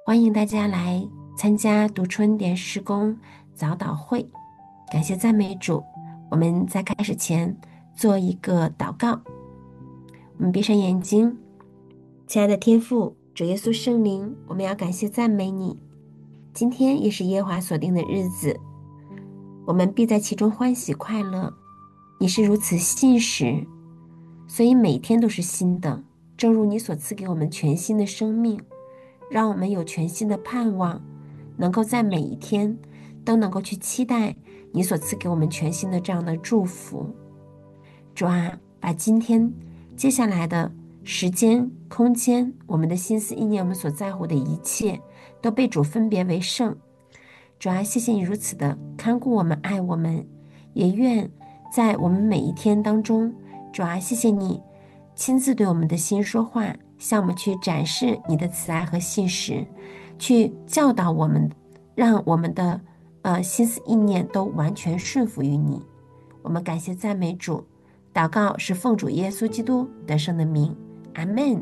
欢迎大家来参加读春点施工早祷会。感谢赞美主。我们在开始前做一个祷告。我们闭上眼睛。亲爱的天父，主耶稣圣灵，我们要感谢赞美你。今天也是耶和华所定的日子，我们必在其中欢喜快乐。你是如此信实，所以每天都是新的，正如你所赐给我们全新的生命，让我们有全新的盼望，能够在每一天都能够去期待你所赐给我们全新的这样的祝福。主啊，把今天接下来的时间、空间，我们的心思意念，我们所在乎的一切，都被主分别为圣。主啊，谢谢你如此的看顾我们、爱我们，也愿在我们每一天当中，主啊，谢谢你亲自对我们的心说话，向我们去展示你的慈爱和信实，去教导我们，让我们的心思意念都完全顺服于你。我们感谢赞美主，祷告是奉主耶稣基督得胜的名，阿们。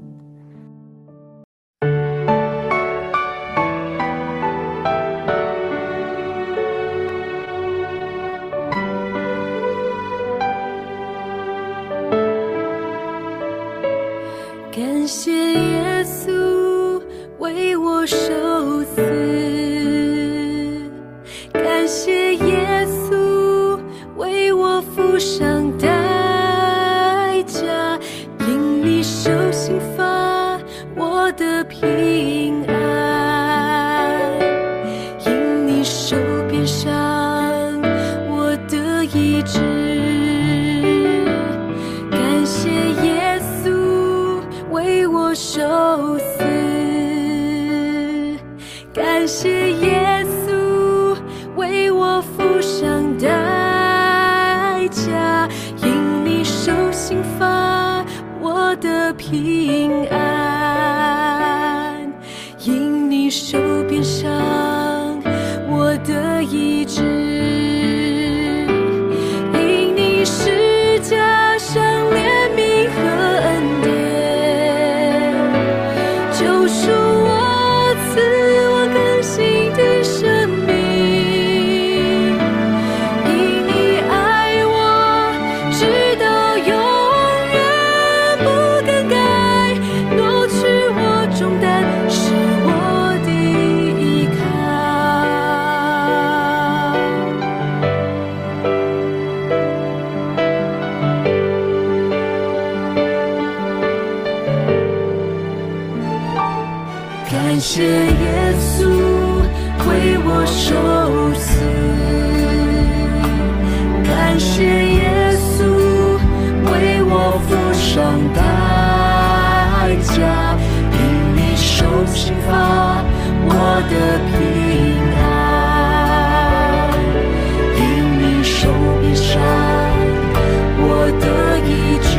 感谢耶稣为我受死，感谢耶稣为我付上代价，因你受刑罚，我的平安，因你受鞭伤，我的医治。感谢耶稣为我受死，感谢耶稣为我付上代价，因你受刑罚，我的平安，因你受鞭伤，我的医治，因你十架上怜悯和恩典，救赎我，赐我更新的生命。因你爱我，直到永远不更改，挪去我重担，是我的依靠。感谢耶稣为我受死，感谢耶稣为我付上代价，因你受刑罚，我的平安，因你受鞭伤，我的医治，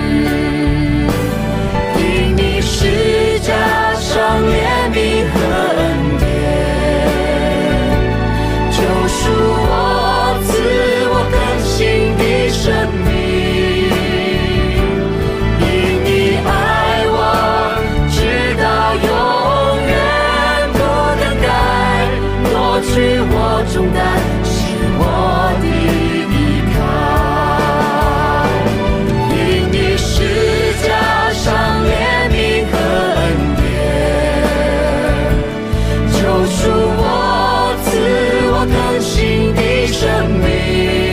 因你十架上怜悯和恩典，救赎我，赐我更新的生命。因你爱我，直到永远不更改，挪去我重担，是我的依靠。因你十架上怜悯和恩典，救赎我，赐我更新的生命。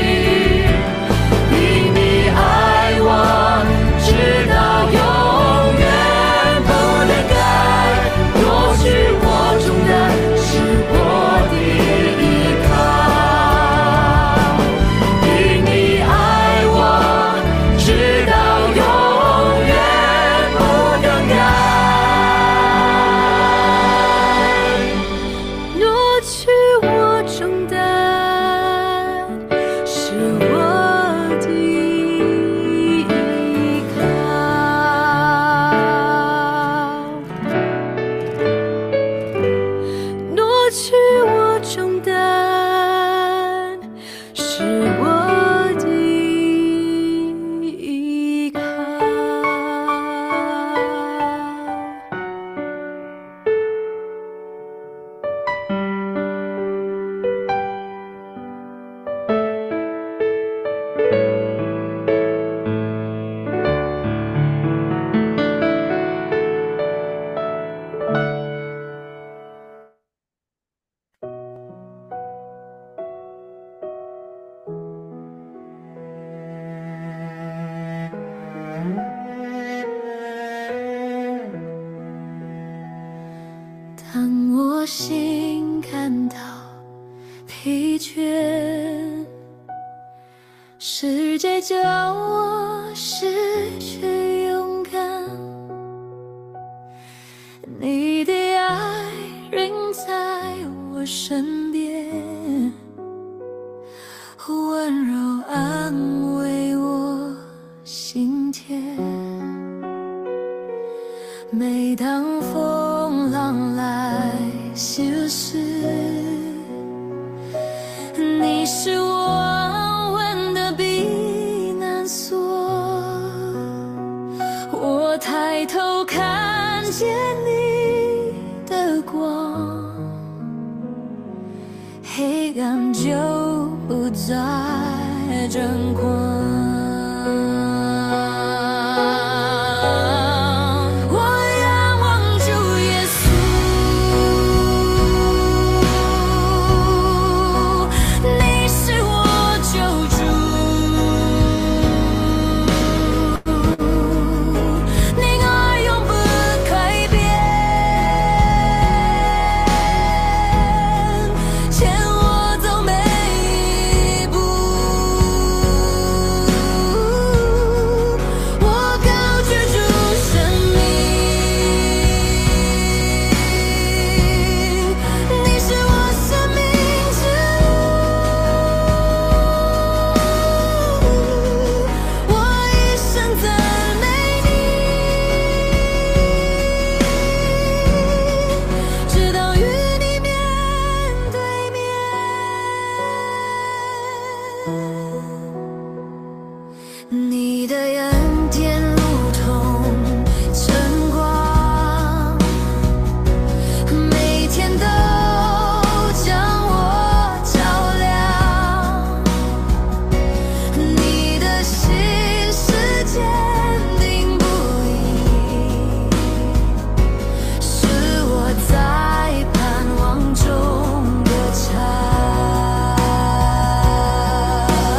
因你爱我，直到永远不更改，挪去我重担，是我的依靠。因你爱我，直到永远不更改，挪去我重担，是我的依靠。挪去我重担，是我的依靠。 世界叫我失去勇敢，你的爱仍在我身边，温柔安慰我心田。每当风浪来袭时，你是我安稳的避难所。我抬头看见你的光，黑暗就不再张狂。你的恩典如同晨光，每天都将我照亮。你的心是坚定不移，是我在盼望中歌唱。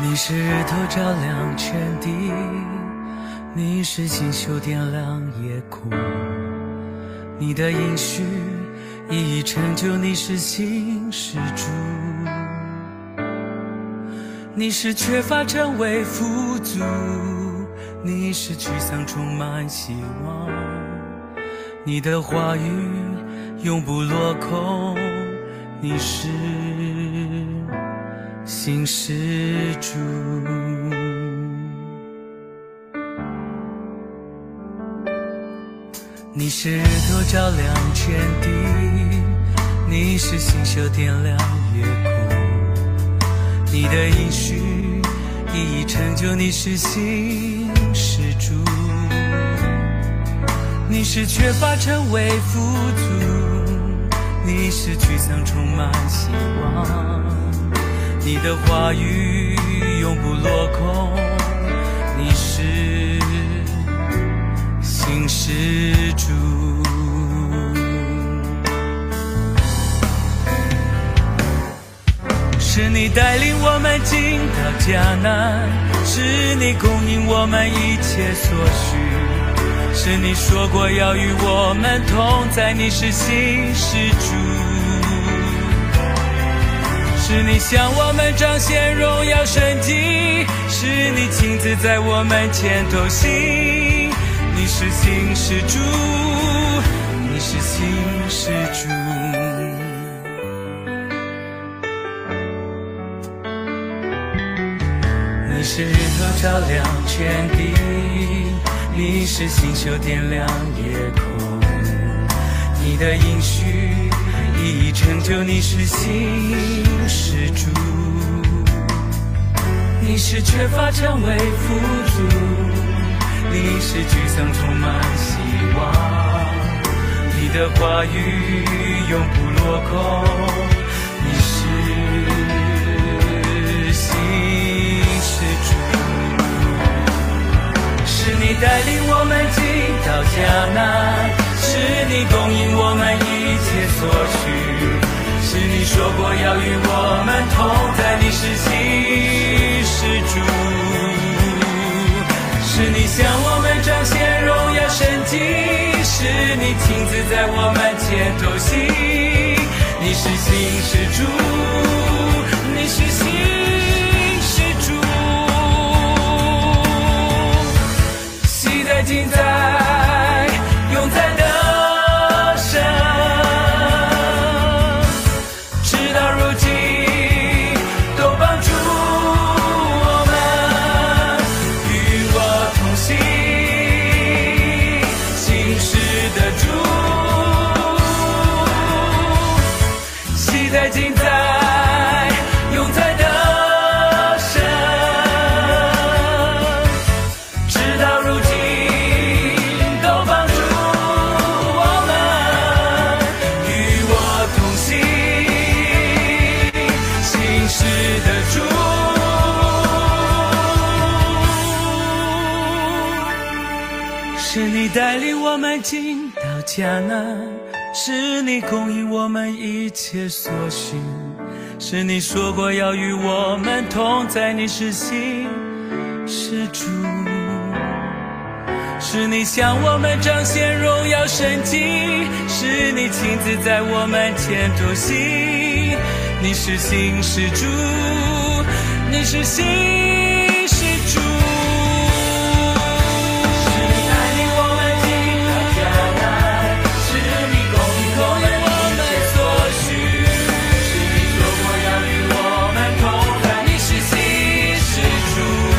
你是日头照亮全地，你是星宿点亮夜空，你的应许一一成就，你是新施主，你是缺乏成为富足，你是沮丧充满希望，你的话语永不落空，你是新施主。你是日头照亮全地，你是星宿点亮夜空，你的应许一一成就，你是新施主，你是缺乏成为富足，你是沮丧充满希望，你的话语永不落空，你是新施主。是你带领我们进到迦南，是你供应我们一切所需，是你说过要与我们同在，你是新施主，是你向我们彰显荣耀神迹，是你亲自在我们前头行，你是新施主，你是新施主。你是日头照亮全地，你是星宿点亮夜空，你的应许一一成就，你是新施主，你是缺乏成为富足，你是沮丧充满希望，你的话语永不落空，你是新施主，是你带领我们进到迦南，是你供应我们一切所需，是你说过要与我们同在，你是新施主，是你向我们彰显荣耀神迹，是你亲自在我们前头行，你是新施主，你是新施主，昔在今在永在的神，直到如今都帮助我们，与我同行，新施的主，昔在今在永在的神，直到如今都帮助我们，与我同行，新施的主。是你带领我们进到迦南，是你供应我们一切所需，是你说过要与我们同在，你是新施主，是你向我们彰显荣耀神迹，是你亲自在我们前头行，你是新施主，你是新施主，是你带领我们进到迦南，是你供应我们一切所需，是你说过要与我们同在，你是新施主，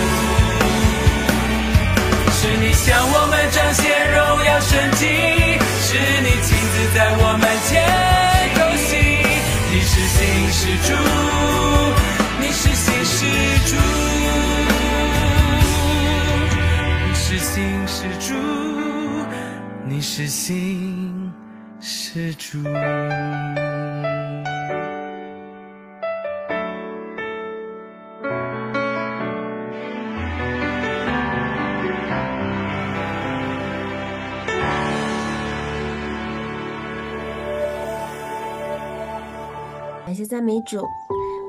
是你向我们彰显荣耀神迹，是你亲自在我们前头行，你是新施主，你是新施主，你是新施主，你是新施主。 感谢赞美主，我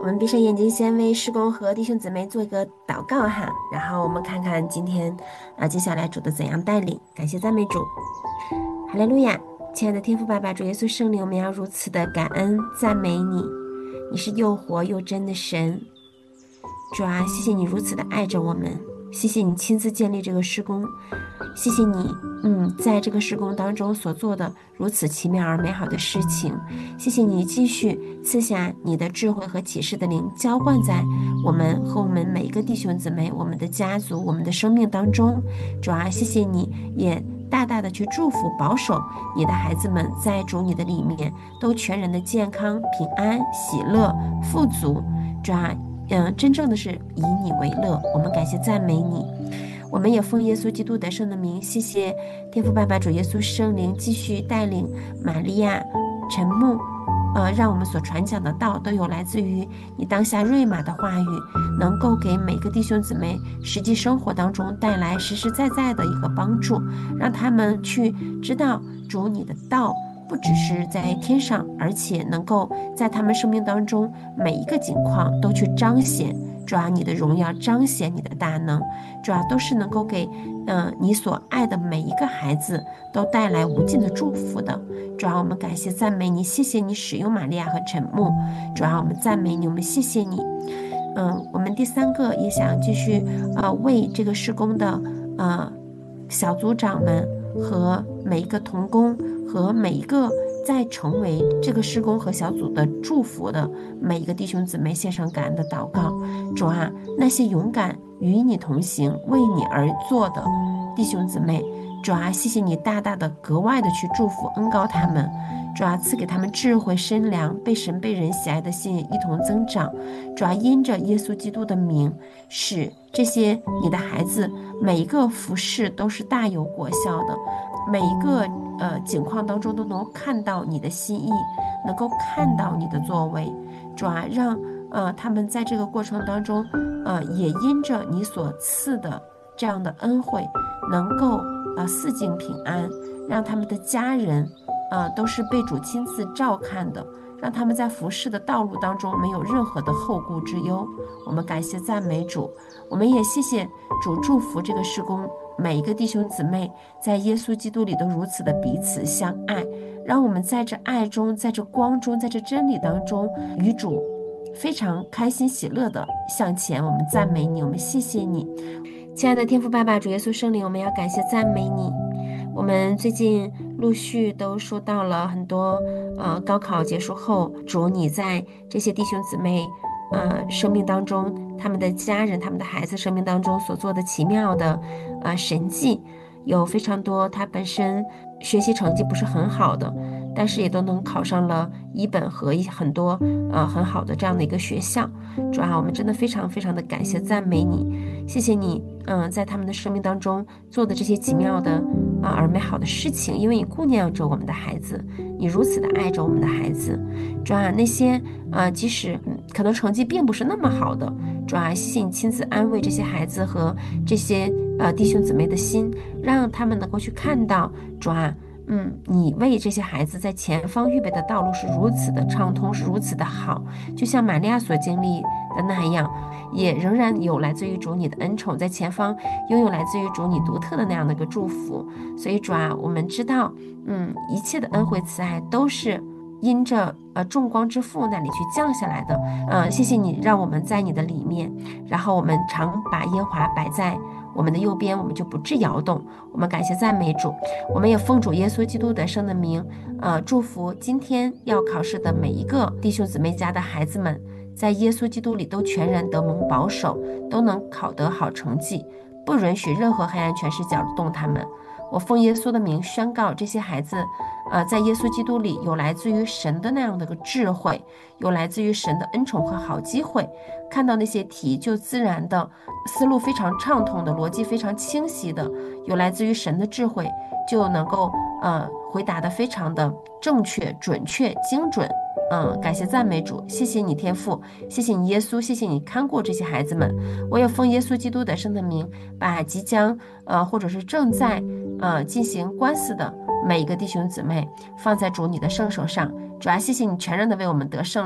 我们闭上眼睛，先为施工和弟兄姊妹做一个祷告哈，然后我们看看今天接下来主的怎样带领。感谢赞美主，哈利路亚！亲爱的天父爸爸，主耶稣圣灵，我们要如此的感恩赞美你，你是又活又真的神。主啊，谢谢你如此的爱着我们，谢谢你亲自建立这个施工，谢谢你在这个施工当中所做的如此奇妙而美好的事情，谢谢你继续赐下你的智慧和启示的灵，浇灌在我们和我们每一个弟兄姊妹、我们的家族、我们的生命当中。主啊，谢谢你也大大的去祝福保守你的孩子们在主你的里面都全然的健康平安喜乐富足。主啊，真正的是以你为乐，我们感谢赞美你。我们也奉耶稣基督得胜的名，谢谢天父爸爸主耶稣圣灵继续带领玛利亚陈牧，让我们所传讲的道都有来自于你当下瑞玛的话语，能够给每个弟兄姊妹实际生活当中带来实实在在的一个帮助，让他们去知道主你的道不只是在天上，而且能够在他们生命当中每一个境况都去彰显主啊你的荣耀，彰显你的大能，主啊都是能够给你所爱的每一个孩子都带来无尽的祝福的。主啊，我们感谢赞美你，谢谢你使用玛利亚和陈牧。主啊，我们赞美你，我们谢谢你。我们第三个也想继续为这个施工的小组长们和每一个同工和每一个在成为这个施工和小组的祝福的每一个弟兄姊妹献上感恩的祷告。主啊，那些勇敢与你同行为你而做的弟兄姊妹，主啊，谢谢你大大的格外的去祝福恩膏他们。主啊，赐给他们智慧身量，被神被人喜爱的心一同增长。主啊，因着耶稣基督的名，使这些你的孩子每一个服事都是大有果效的，每一个境况当中都能够看到你的心意，能够看到你的作为。主啊，让他们在这个过程当中也因着你所赐的这样的恩惠，能够四境平安，让他们的家人都是被主亲自照看的，让他们在服侍的道路当中没有任何的后顾之忧。我们感谢赞美主，我们也谢谢主祝福这个施工，每一个弟兄姊妹在耶稣基督里都如此的彼此相爱，让我们在这爱中，在这光中，在这真理当中与主非常开心喜乐的向前。我们赞美你，我们谢谢你，亲爱的天父爸爸主耶稣圣灵，我们要感谢赞美你。我们最近陆续都收到了很多高考结束后主你在这些弟兄姊妹生命当中，他们的家人他们的孩子生命当中所做的奇妙的神迹，有非常多他本身学习成绩不是很好的，但是也都能考上了一本和很多很好的这样的一个学校。主啊，我们真的非常非常的感谢赞美你，谢谢你在他们的生命当中做的这些奇妙的而美好的事情，因为你顾念着我们的孩子，你如此的爱着我们的孩子。主啊，那些即使可能成绩并不是那么好的，主啊，谢谢你亲自安慰这些孩子和这些弟兄姊妹的心，让他们能够去看到主啊你为这些孩子在前方预备的道路是如此的畅通，是如此的好，就像玛利亚所经历的那样，也仍然有来自于主你的恩宠，在前方拥有来自于主你独特的那样的一个祝福。所以主啊，我们知道一切的恩惠慈爱都是因着众光之父那里去降下来的。谢谢你让我们在你的里面，然后我们常把耶和华摆在我们的右边，我们就不致摇动。我们感谢赞美主，我们也奉主耶稣基督得胜的名祝福今天要考试的每一个弟兄姊妹家的孩子们，在耶稣基督里都全然得蒙保守，都能考得好成绩，不允许任何黑暗权势搅动他们。我奉耶稣的名宣告，这些孩子在耶稣基督里有来自于神的那样的一个智慧，有来自于神的恩宠和好机会，看到那些题就自然的思路非常畅通的，逻辑非常清晰的，有来自于神的智慧，就能够回答的非常的正确准确精准。感谢赞美主，谢谢你天父，谢谢你耶稣，谢谢你看过这些孩子们。我也奉耶稣基督得胜的名，把即将或者是正在进行官司的每一个弟兄姊妹放在主你的圣手上。主啊，谢谢你全然的为我们得胜了，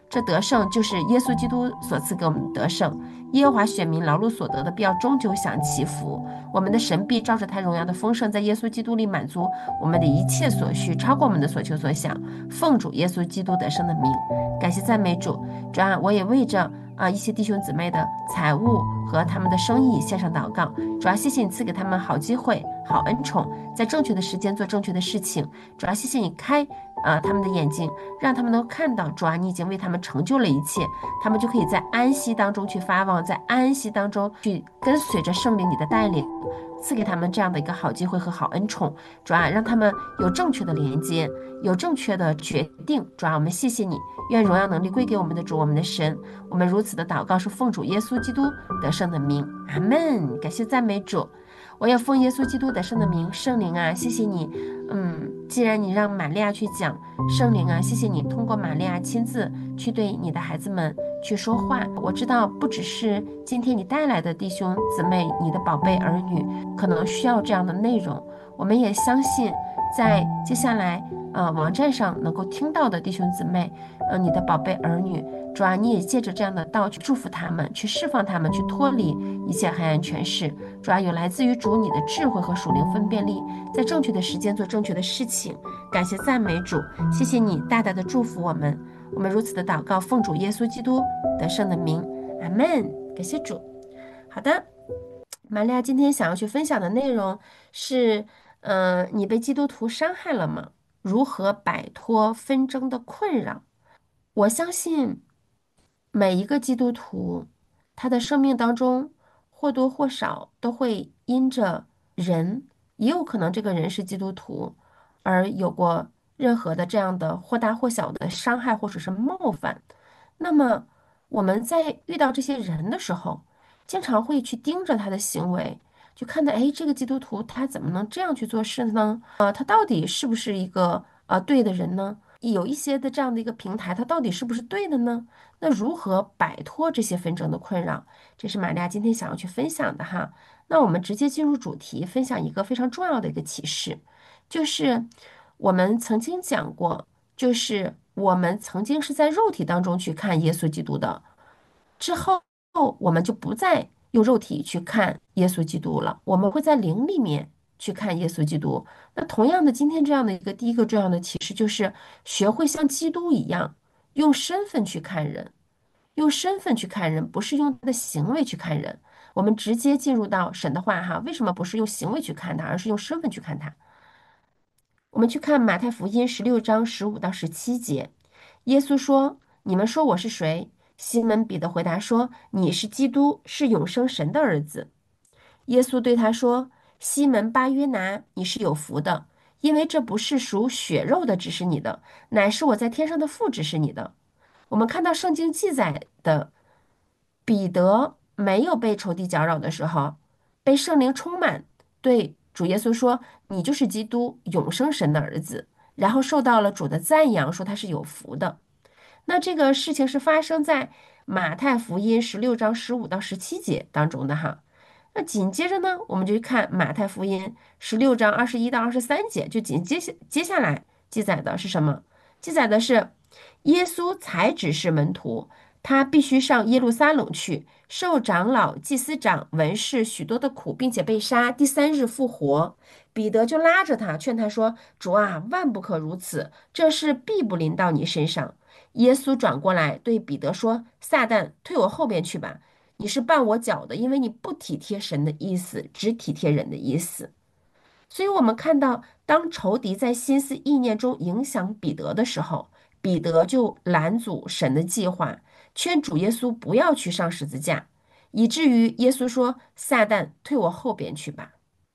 这得胜就是耶稣基督所赐给我们的得胜。耶和华选民劳碌所得的，必要终究享其福。我们的神必照着他荣耀的丰盛，在耶稣基督里满足我们的一切所需，超过我们的所求所想。奉主耶稣基督得胜的名，感谢赞美主。主啊，我也为着一些弟兄姊妹的财物和他们的生意献上祷告。主啊，谢谢你赐给他们好机会、好恩宠，在正确的时间做正确的事情。主啊，谢谢你开他们的眼睛，让他们能看到，主啊，你已经为他们成就了一切，他们就可以在安息当中去发望，在安息当中去跟随着圣灵你的带领，赐给他们这样的一个好机会和好恩宠。主啊，让他们有正确的连接，有正确的决定。主啊，我们谢谢你，愿荣耀能力归给我们的主，我们的神。我们如此的祷告是奉主耶稣基督得胜的名，阿门。感谢赞美主。我也奉耶稣基督得胜的名，圣灵啊，谢谢你。既然你让玛利亚去讲，圣灵啊，谢谢你通过玛利亚亲自去对你的孩子们去说话。我知道不只是今天你带来的弟兄姊妹，你的宝贝儿女可能需要这样的内容，我们也相信在接下来网站上能够听到的弟兄姊妹，你的宝贝儿女，主啊，你也借着这样的道去祝福他们，去释放他们，去脱离一切黑暗权势。主啊，有来自于主你的智慧和属灵分辨力，在正确的时间做正确的事情。感谢赞美主，谢谢你大大的祝福我们。我们如此的祷告，奉主耶稣基督得胜的名，阿门。感谢主。好的，玛利亚今天想要去分享的内容是，你被基督徒伤害了吗？如何摆脱纷争的困扰？我相信每一个基督徒，他的生命当中或多或少都会因着人，也有可能这个人是基督徒，而有过任何的这样的或大或小的伤害或者是冒犯。那么我们在遇到这些人的时候，经常会去盯着他的行为，就看到，哎，这个基督徒他怎么能这样去做事呢？他到底是不是一个对的人呢？有一些的这样的一个平台，它到底是不是对的呢？那如何摆脱这些纷争的困扰？这是玛利亚今天想要去分享的哈。那我们直接进入主题，分享一个非常重要的一个启示，就是我们曾经讲过，就是我们曾经是在肉体当中去看耶稣基督的，之后我们就不再用肉体去看耶稣基督了，我们会在灵里面去看耶稣基督。那同样的，今天这样的一个第一个重要的启示就是学会像基督一样，用身份去看人，用身份去看人，不是用他的行为去看人。我们直接进入到神的话哈，为什么不是用行为去看他，而是用身份去看他？我们去看马太福音16章15到17节，耶稣说：“你们说我是谁？”西门彼得回答说：“你是基督，是永生神的儿子。”耶稣对他说：“西门巴约拿，你是有福的，因为这不是属血肉的指示你的，乃是我在天上的父指示你的。”我们看到圣经记载的彼得没有被仇敌搅扰的时候，被圣灵充满，对主耶稣说：“你就是基督，永生神的儿子。”然后受到了主的赞扬，说他是有福的。那这个事情是发生在马太福音16章15到17节当中的哈。那紧接着呢，我们就看马太福音16章21到23节，就接下来记载的是什么？记载的是耶稣才指示门徒，他必须上耶路撒冷去，受长老、祭司长、文士许多的苦，并且被杀，第3日复活。彼得就拉着他，劝他说：“主啊，万不可如此，这事必不临到你身上。”耶稣转过来对彼得说：“撒旦，退我后边去吧！你是绊我脚的，因为你不体贴神的意思，只体贴人的意思。”所以，我们看到，当仇敌在心思意念中影响彼得的时候，彼得就拦阻神的计划，劝主耶稣不要去上十字架，以至于耶稣说：“撒旦，退我后边去吧！”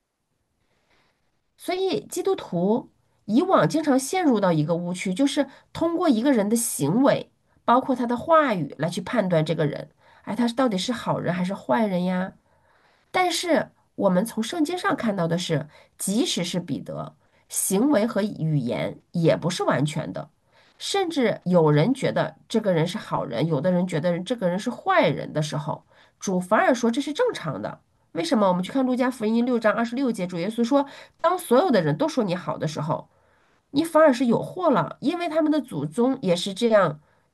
所以，基督徒以往经常陷入到一个误区，就是通过一个人的行为，包括他的话语来去判断这个人，哎，他到底是好人还是坏人呀？但是我们从圣经上看到的是，即使是彼得，行为和语言也不是完全的，甚至有人觉得这个人是好人，有的人觉得这个人是坏人的时候，主反而说这是正常的。为什么？我们去看路加福音6章26节，主耶稣说，当所有的人都说你好的时候，你反而是有祸了，因为他们的祖宗也是这样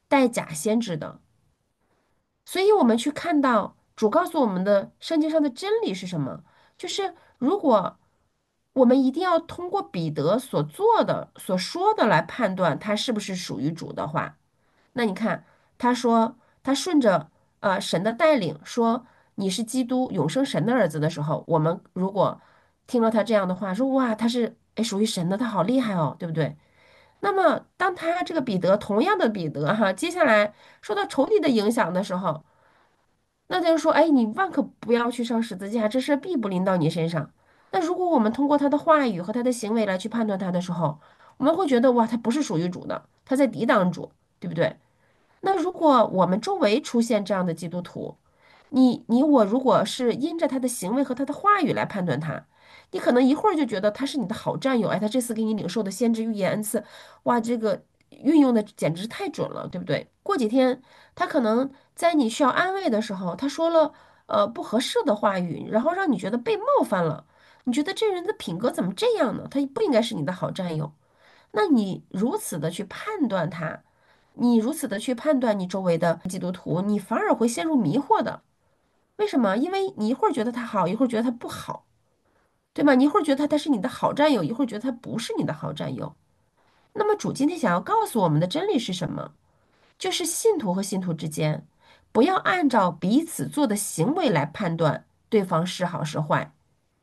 带假先知的。所以，我们去看到主告诉我们的圣经上的真理是什么？就是如果我们一定要通过彼得所做的、所说的来判断他是不是属于主的话，那你看，他说他顺着神的带领说你是基督永生神的儿子的时候，我们如果听了他这样的话，说哇他是属于神的，他好厉害哦，对不对？那么当他这个彼得同样的彼得哈，接下来受到仇敌的影响的时候，那他就说，哎，你万可不要去上十字架，这事必不临到你身上。那如果我们通过他的话语和他的行为来去判断他的时候，我们会觉得哇，他不是属于主的，他在抵挡主，对不对？那如果我们周围出现这样的基督徒，你我如果是因着他的行为和他的话语来判断他，你可能一会儿就觉得他是你的好战友，哎，他这次给你领受的先知预言恩赐，哇，这个运用的简直太准了，对不对？过几天他可能在你需要安慰的时候，他说了不合适的话语，然后让你觉得被冒犯了，你觉得这人的品格怎么这样呢？他不应该是你的好战友。那你如此的去判断他，你如此的去判断你周围的基督徒，你反而会陷入迷惑的。为什么？因为你一会儿觉得他好，一会儿觉得他不好，对吗？你一会儿觉得他是你的好战友，一会儿觉得他不是你的好战友。那么主今天想要告诉我们的真理是什么？就是信徒和信徒之间，不要按照彼此做的行为来判断对方是好是坏。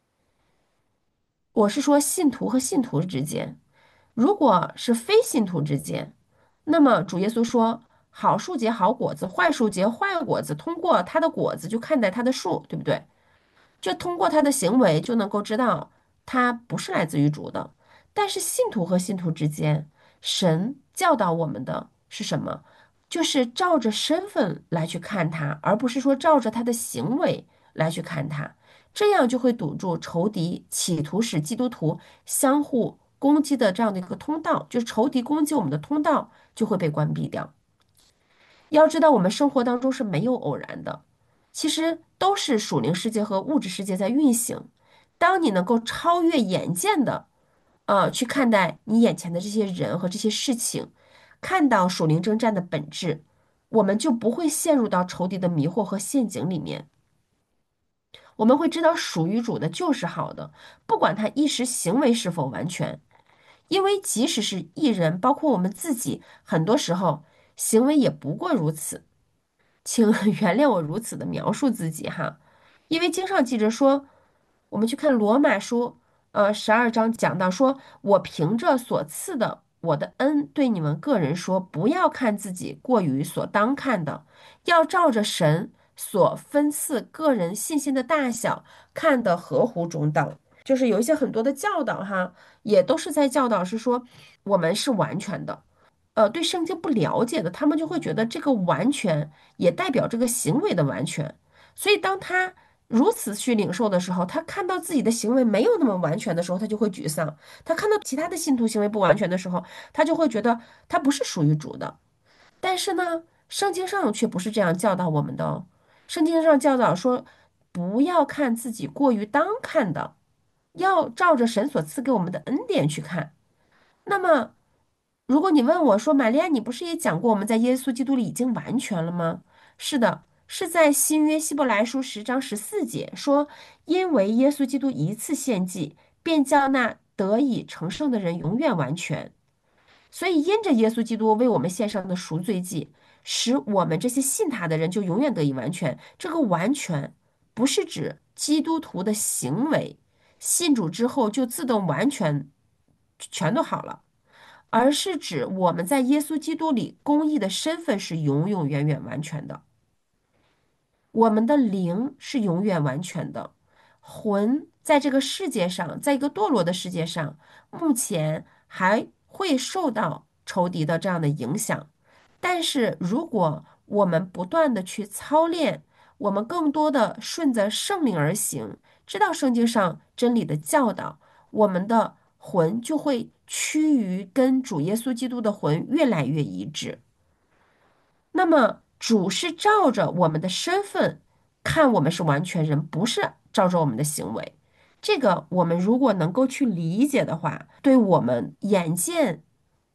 我是说信徒和信徒之间。如果是非信徒之间，那么主耶稣说，好树结好果子，坏树结坏果子，通过它的果子就看待它的树，对不对？就通过他的行为就能够知道他不是来自于主的。但是信徒和信徒之间，神教导我们的是什么？就是照着身份来去看他，而不是说照着他的行为来去看他。这样就会堵住仇敌企图使基督徒相互攻击的这样的一个通道，就是仇敌攻击我们的通道就会被关闭掉。要知道，我们生活当中是没有偶然的，其实都是属灵世界和物质世界在运行。当你能够超越眼见的，去看待你眼前的这些人和这些事情，看到属灵征战的本质，我们就不会陷入到仇敌的迷惑和陷阱里面。我们会知道属于主的就是好的，不管他一时行为是否完全，因为即使是艺人，包括我们自己，很多时候行为也不过如此。请原谅我如此的描述自己哈，因为经上记着说，我们去看罗马书，12章讲到说，我凭着所赐的我的恩，对你们个人说，不要看自己过于所当看的，要照着神所分赐个人信心的大小，看得合乎中道。就是有一些很多的教导哈，也都是在教导是说，我们是完全的。对圣经不了解的，他们就会觉得这个完全也代表这个行为的完全。所以当他如此去领受的时候，他看到自己的行为没有那么完全的时候，他就会沮丧；他看到其他的信徒行为不完全的时候，他就会觉得他不是属于主的。但是呢，圣经上却不是这样教导我们的哦。圣经上教导说，不要看自己过于当看的，要照着神所赐给我们的恩典去看。那么，如果你问我说，玛利亚，你不是也讲过我们在耶稣基督里已经完全了吗？是的，是在新约希伯来书10章14节说，因为耶稣基督一次献祭，便叫那得以成圣的人永远完全。所以，因着耶稣基督为我们献上的赎罪祭，使我们这些信他的人就永远得以完全。这个完全不是指基督徒的行为，信主之后就自动完全全都好了。而是指我们在耶稣基督里公义的身份是永永远远完全的，我们的灵是永远完全的，魂在这个世界上，在一个堕落的世界上，目前还会受到仇敌的这样的影响。但是如果我们不断的去操练，我们更多的顺着圣灵而行，知道圣经上真理的教导，我们的魂就会趋于跟主耶稣基督的魂越来越一致。那么主是照着我们的身份看我们是完全人，不是照着我们的行为。这个我们如果能够去理解的话，对我们眼见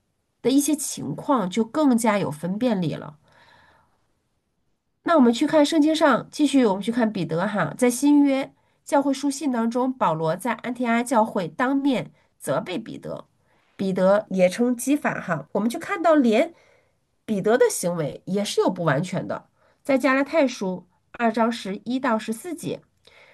的一些情况就更加有分辨力了。那我们去看圣经上，继续我们去看彼得哈，在新约教会书信当中，保罗在安提阿教会当面责备彼得，彼得也称基法哈，我们就看到连彼得的行为也是有不完全的，在加拉太书2章11到14节。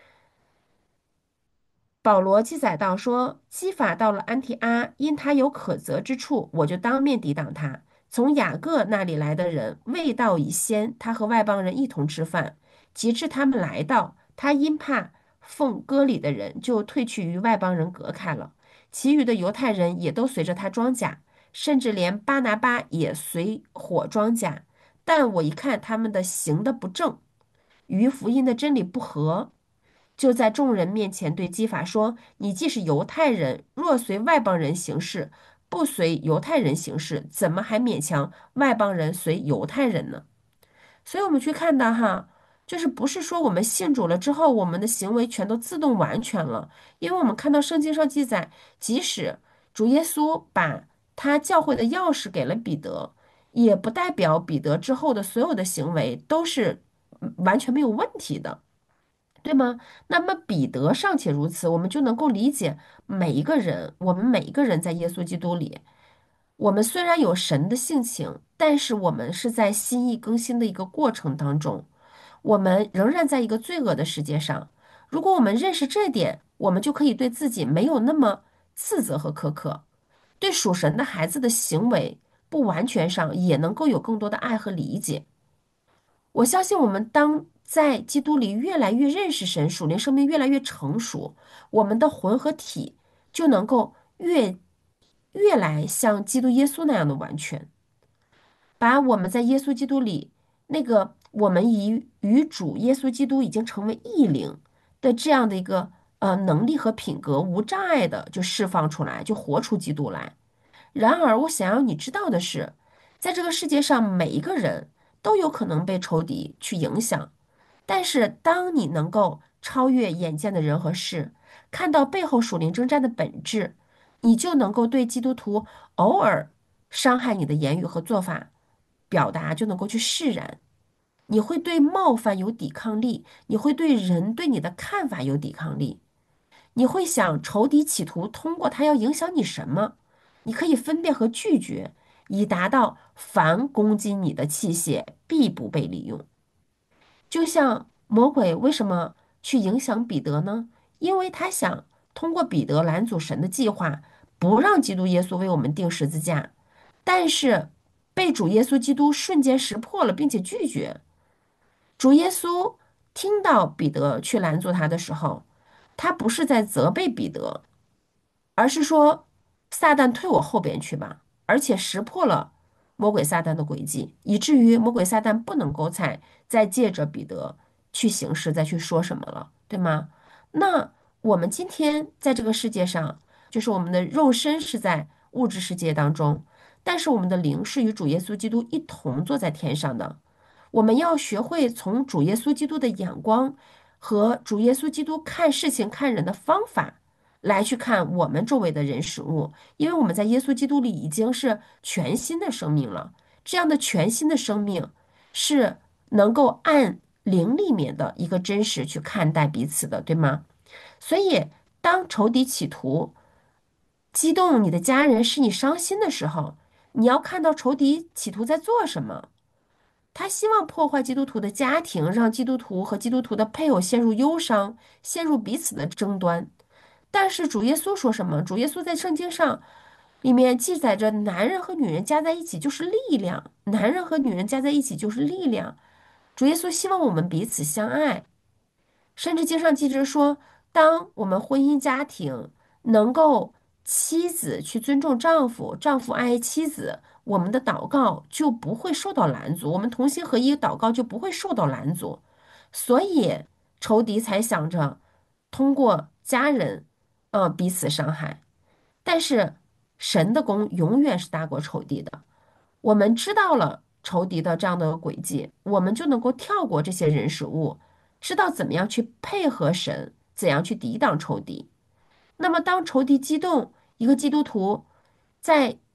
保罗记载到说，基法到了安提阿，因他有可责之处，我就当面抵挡他。从雅各那里来的人未到以先，他和外邦人一同吃饭。及至他们来到，他因怕奉割礼的人，就退去与外邦人隔开了。其余的犹太人也都随着他装甲，甚至连巴拿巴也随伙装甲。但我一看他们的行的不正，与福音的真理不合。就在众人面前对基法说：“你既是犹太人，若随外邦人行事，不随犹太人行事，怎么还勉强外邦人随犹太人呢？”所以，我们去看到哈，就是不是说我们信主了之后，我们的行为全都自动完全了，因为我们看到圣经上记载，即使主耶稣把他教会的钥匙给了彼得，也不代表彼得之后的所有的行为都是完全没有问题的。对吗？那么彼得尚且如此，我们就能够理解每一个人，我们每一个人在耶稣基督里，我们虽然有神的性情，但是我们是在心意更新的一个过程当中，我们仍然在一个罪恶的世界上。如果我们认识这点，我们就可以对自己没有那么自责和苛刻，对属神的孩子的行为不完全上也能够有更多的爱和理解。我相信我们当在基督里越来越认识神，属灵生命越来越成熟，我们的魂和体就能够越来像基督耶稣那样的完全，把我们在耶稣基督里那个我们与主耶稣基督已经成为一灵的这样的一个能力和品格无障碍的就释放出来，就活出基督来。然而，我想要你知道的是，在这个世界上，每一个人都有可能被仇敌去影响。但是，当你能够超越眼见的人和事，看到背后属灵征战的本质，你就能够对基督徒偶尔伤害你的言语和做法表达就能够去释然。你会对冒犯有抵抗力，你会对人对你的看法有抵抗力。你会想仇敌企图通过他要影响你什么？你可以分辨和拒绝，以达到凡攻击你的器械必不被利用。就像魔鬼为什么去影响彼得呢？因为他想通过彼得拦阻神的计划，不让基督耶稣为我们钉十字架。但是被主耶稣基督瞬间识破了，并且拒绝。主耶稣听到彼得去拦阻他的时候，他不是在责备彼得，而是说撒旦退我后边去吧，而且识破了魔鬼撒旦的诡计，以至于魔鬼撒旦不能够再借着彼得去行事，再去说什么了，对吗？那我们今天在这个世界上，就是我们的肉身是在物质世界当中，但是我们的灵是与主耶稣基督一同坐在天上的。我们要学会从主耶稣基督的眼光和主耶稣基督看事情、看人的方法来去看我们周围的人事物，因为我们在耶稣基督里已经是全新的生命了。这样的全新的生命是能够按灵里面的一个真实去看待彼此的，对吗？所以，当仇敌企图激动你的家人，使你伤心的时候，你要看到仇敌企图在做什么。他希望破坏基督徒的家庭，让基督徒和基督徒的配偶陷入忧伤，陷入彼此的争端。但是主耶稣说什么？主耶稣在圣经上里面记载着，男人和女人加在一起就是力量，男人和女人加在一起就是力量。主耶稣希望我们彼此相爱，甚至经上记着说，当我们婚姻家庭能够妻子去尊重丈夫，丈夫爱妻子，我们的祷告就不会受到拦阻，我们同心合一祷告就不会受到拦阻。所以仇敌才想着通过家人，彼此伤害。但是神的功永远是大过仇敌的。我们知道了仇敌的这样的轨迹，我们就能够跳过这些人事物，知道怎么样去配合神，怎样去抵挡仇敌。那么，当仇敌激动，一个基督徒在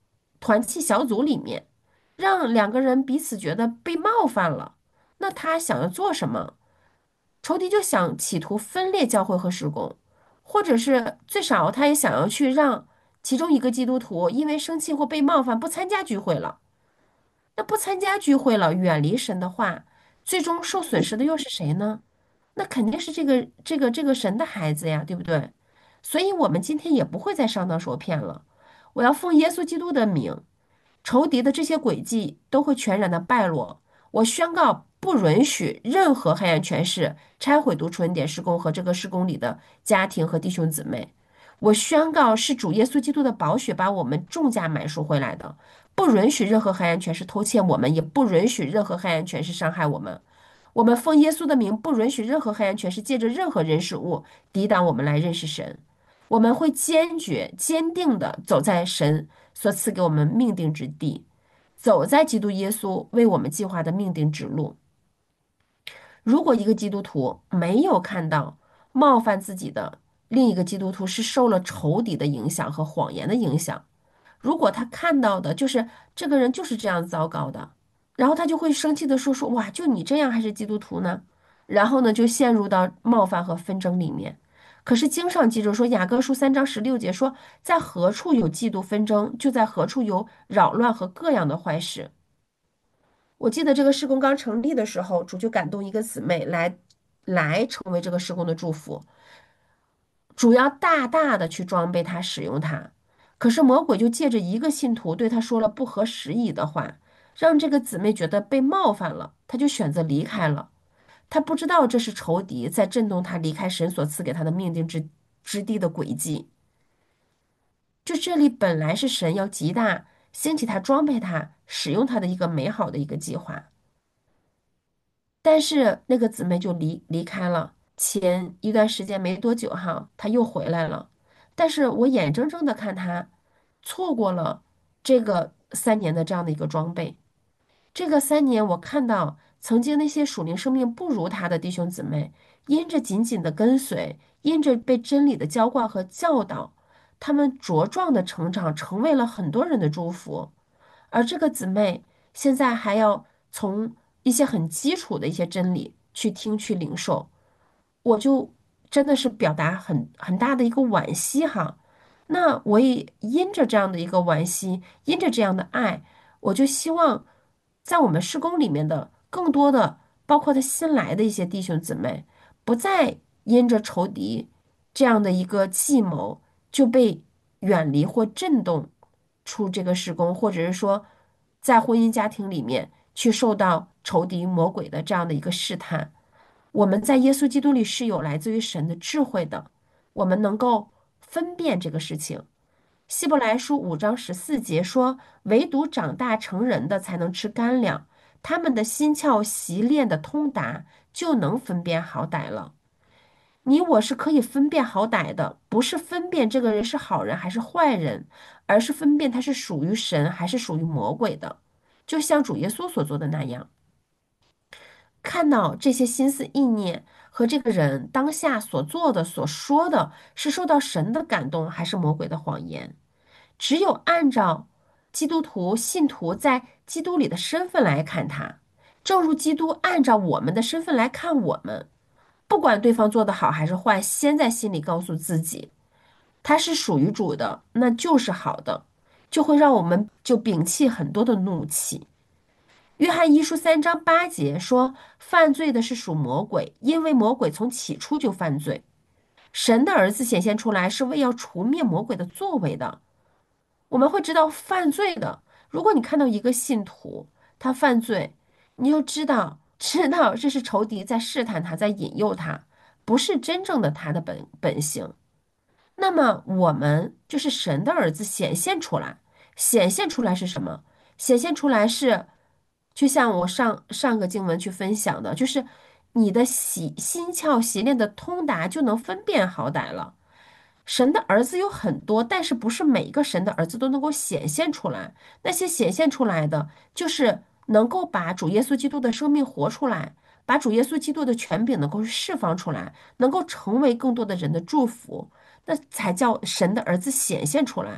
团契小组里面，让两个人彼此觉得被冒犯了。那他想要做什么？仇敌就想企图分裂教会和施工，或者是最少他也想要去让其中一个基督徒因为生气或被冒犯不参加聚会了。那不参加聚会了，远离神的话，最终受损失的又是谁呢？那肯定是这个神的孩子呀，对不对？所以，我们今天也不会再上当受骗了。我要奉耶稣基督的名，仇敌的这些诡计都会全然的败落。我宣告，不允许任何黑暗权势拆毁读纯点施工和这个施工里的家庭和弟兄姊妹。我宣告，是主耶稣基督的宝血把我们重价买赎回来的，不允许任何黑暗权势偷窃我们，也不允许任何黑暗权势伤害我们。我们奉耶稣的名，不允许任何黑暗权势借着任何人事物抵挡我们来认识神。我们会坚决、坚定地走在神所赐给我们命定之地，走在基督耶稣为我们计划的命定之路。如果一个基督徒没有看到冒犯自己的另一个基督徒是受了仇敌的影响和谎言的影响，如果他看到的就是这个人就是这样糟糕的，然后他就会生气的说哇，就你这样还是基督徒呢？然后呢，就陷入到冒犯和纷争里面。可是经上记着说，雅各书3章16节说，在何处有嫉妒纷争，就在何处有扰乱和各样的坏事。我记得这个施工刚成立的时候，主就感动一个姊妹来成为这个施工的祝福，主要大大的去装备他，使用他。可是魔鬼就借着一个信徒对他说了不合时宜的话，让这个姊妹觉得被冒犯了，他就选择离开了。他不知道这是仇敌在震动他离开神所赐给他的命定之地的轨迹。就这里本来是神要极大兴起他、装备他、使用他的一个美好的一个计划，但是那个姊妹就离开了。前一段时间没多久哈，她又回来了，但是我眼睁睁的看她错过了这个3年的这样的一个装备。这个3年，我看到曾经那些属灵生命不如他的弟兄姊妹，因着紧紧的跟随，因着被真理的浇灌和教导，他们茁壮的成长，成为了很多人的祝福。而这个姊妹现在还要从一些很基础的一些真理去听去领受，我就真的是表达很大的一个惋惜哈。那我也因着这样的一个惋惜，因着这样的爱，我就希望在我们施工里面的更多的，包括他新来的一些弟兄姊妹，不再因着仇敌这样的一个计谋就被远离或震动出这个施工，或者是说在婚姻家庭里面去受到仇敌魔鬼的这样的一个试探。我们在耶稣基督里是有来自于神的智慧的，我们能够分辨这个事情。希伯来书5章14节说：唯独长大成人的才能吃干粮，他们的心窍习练的通达，就能分辨好歹了。你我是可以分辨好歹的，不是分辨这个人是好人还是坏人，而是分辨他是属于神还是属于魔鬼的，就像主耶稣所做的那样。看到这些心思意念和这个人当下所做的、所说的是受到神的感动，还是魔鬼的谎言？只有按照基督徒信徒在基督里的身份来看他，正如基督按照我们的身份来看我们，不管对方做的好还是坏，先在心里告诉自己，他是属于主的，那就是好的，就会让我们就摒弃很多的怒气。约翰一书3章8节说，犯罪的是属魔鬼，因为魔鬼从起初就犯罪。神的儿子显现出来是为要除灭魔鬼的作为的。我们会知道犯罪的，如果你看到一个信徒他犯罪，你就知道这是仇敌在试探他，在引诱他，不是真正的他的本性。那么我们就是神的儿子显现出来，显现出来是什么？显现出来是，就像我上个经文去分享的，就是你的心窍习练的通达，就能分辨好歹了。神的儿子有很多，但是不是每一个神的儿子都能够显现出来。那些显现出来的，就是能够把主耶稣基督的生命活出来，把主耶稣基督的权柄能够释放出来，能够成为更多的人的祝福，那才叫神的儿子显现出来。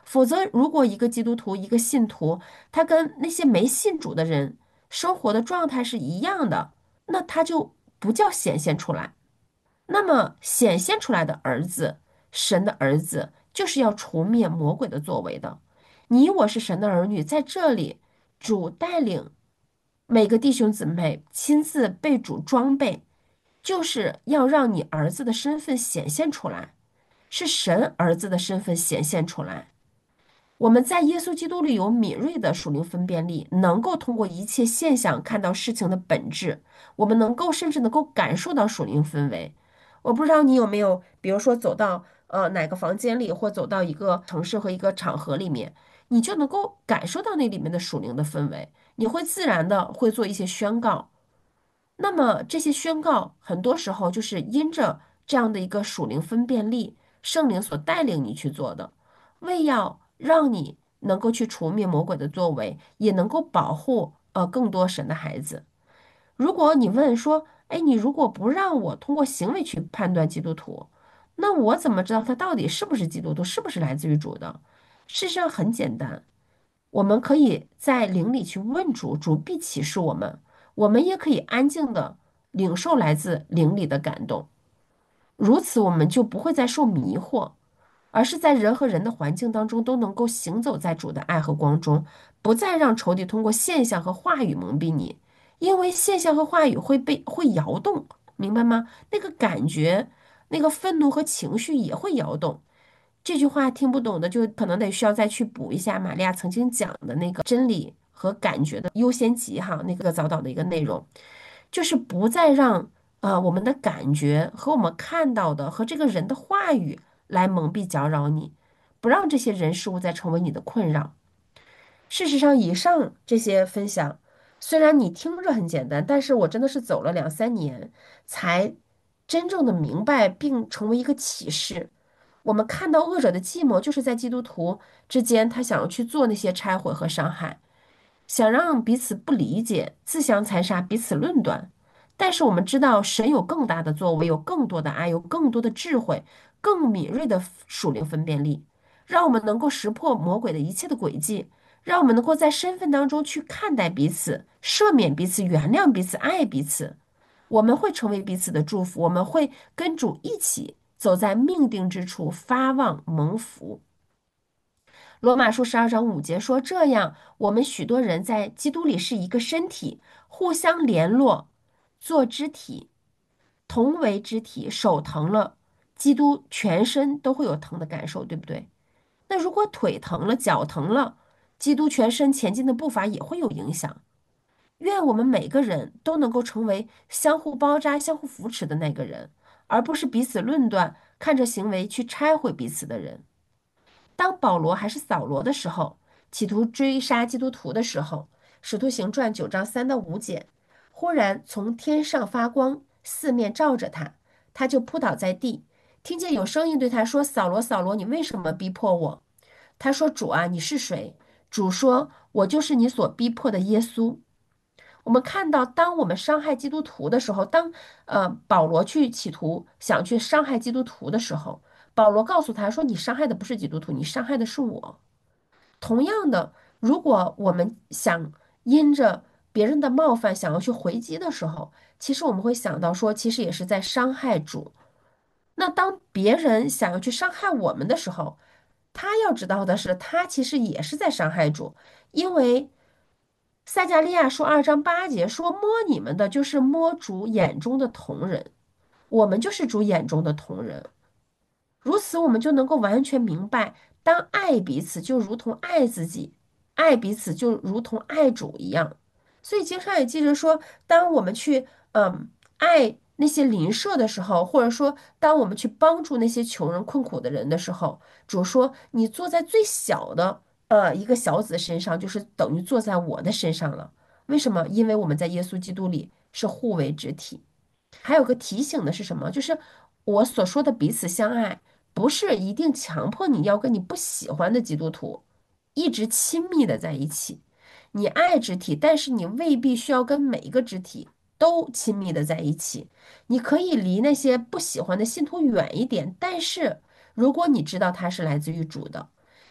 否则，如果一个基督徒、一个信徒，他跟那些没信主的人生活的状态是一样的，那他就不叫显现出来。那么显现出来的儿子，神的儿子，就是要除灭魔鬼的作为的。你我是神的儿女，在这里，主带领每个弟兄姊妹亲自被主装备，就是要让你儿子的身份显现出来，是神儿子的身份显现出来。我们在耶稣基督里有敏锐的属灵分辨力，能够通过一切现象看到事情的本质。我们甚至能够感受到属灵氛围。我不知道你有没有，比如说走到哪个房间里，或走到一个城市和一个场合里面，你就能够感受到那里面的属灵的氛围，你会自然的会做一些宣告。那么这些宣告很多时候就是因着这样的一个属灵分辨力，圣灵所带领你去做的，为要让你能够去除灭魔鬼的作为，也能够保护更多神的孩子。如果你问说，哎，你如果不让我通过行为去判断基督徒，那我怎么知道他到底是不是基督徒，是不是来自于主的？事实上很简单，我们可以在灵里去问主，主必启示我们。我们也可以安静的领受来自灵里的感动，如此我们就不会再受迷惑，而是在人和人的环境当中都能够行走在主的爱和光中，不再让仇敌通过现象和话语蒙蔽你，因为现象和话语会摇动，明白吗？那个感觉，那个愤怒和情绪也会摇动。这句话听不懂的，就可能得需要再去补一下玛利亚曾经讲的那个真理和感觉的优先级哈，那个早祷的一个内容，就是不再让我们的感觉和我们看到的和这个人的话语来蒙蔽搅扰你，不让这些人事物再成为你的困扰。事实上，以上这些分享，虽然你听着很简单，但是我真的是走了2、3年，才真正的明白并成为一个启示。我们看到恶者的计谋，就是在基督徒之间，他想要去做那些拆毁和伤害，想让彼此不理解，自相残杀，彼此论断。但是我们知道，神有更大的作为，有更多的爱，有更多的智慧，更敏锐的属灵分辨力，让我们能够识破魔鬼的一切的诡计，让我们能够在身份当中去看待彼此，赦免彼此，原谅彼此，爱彼此。我们会成为彼此的祝福，我们会跟主一起走在命定之处，发望蒙福。罗马书12章5节说：“这样，我们许多人在基督里是一个身体，互相联络，做肢体，同为肢体。手疼了，基督全身都会有疼的感受，对不对？那如果腿疼了，脚疼了，基督全身前进的步伐也会有影响。愿我们每个人都能够成为相互包扎、相互扶持的那个人，而不是彼此论断，看着行为去拆毁彼此的人。”当保罗还是扫罗的时候，企图追杀基督徒的时候，《使徒行传》9章3到5节，忽然从天上发光，四面照着他，他就扑倒在地，听见有声音对他说：“扫罗，扫罗，你为什么逼迫我？”他说：“主啊，你是谁？”主说：“我就是你所逼迫的耶稣。”我们看到，当我们伤害基督徒的时候，当保罗去企图想去伤害基督徒的时候，保罗告诉他说：“你伤害的不是基督徒，你伤害的是我。”同样的，如果我们想因着别人的冒犯想要去回击的时候，其实我们会想到说，其实也是在伤害主。那当别人想要去伤害我们的时候，他要知道的是，他其实也是在伤害主，因为撒迦利亚书2章8节说：“摸你们的，就是摸主眼中的瞳人。”我们就是主眼中的瞳人。如此，我们就能够完全明白，当爱彼此就如同爱自己，爱彼此就如同爱主一样。所以经常也记着说，当我们去爱那些邻舍的时候，或者说当我们去帮助那些穷人困苦的人的时候，主说你坐在最小的一个小子身上，就是等于坐在我的身上了。为什么？因为我们在耶稣基督里是互为肢体。还有个提醒的是什么？就是我所说的彼此相爱，不是一定强迫你要跟你不喜欢的基督徒一直亲密的在一起。你爱肢体，但是你未必需要跟每一个肢体都亲密的在一起。你可以离那些不喜欢的信徒远一点，但是如果你知道他是来自于主的，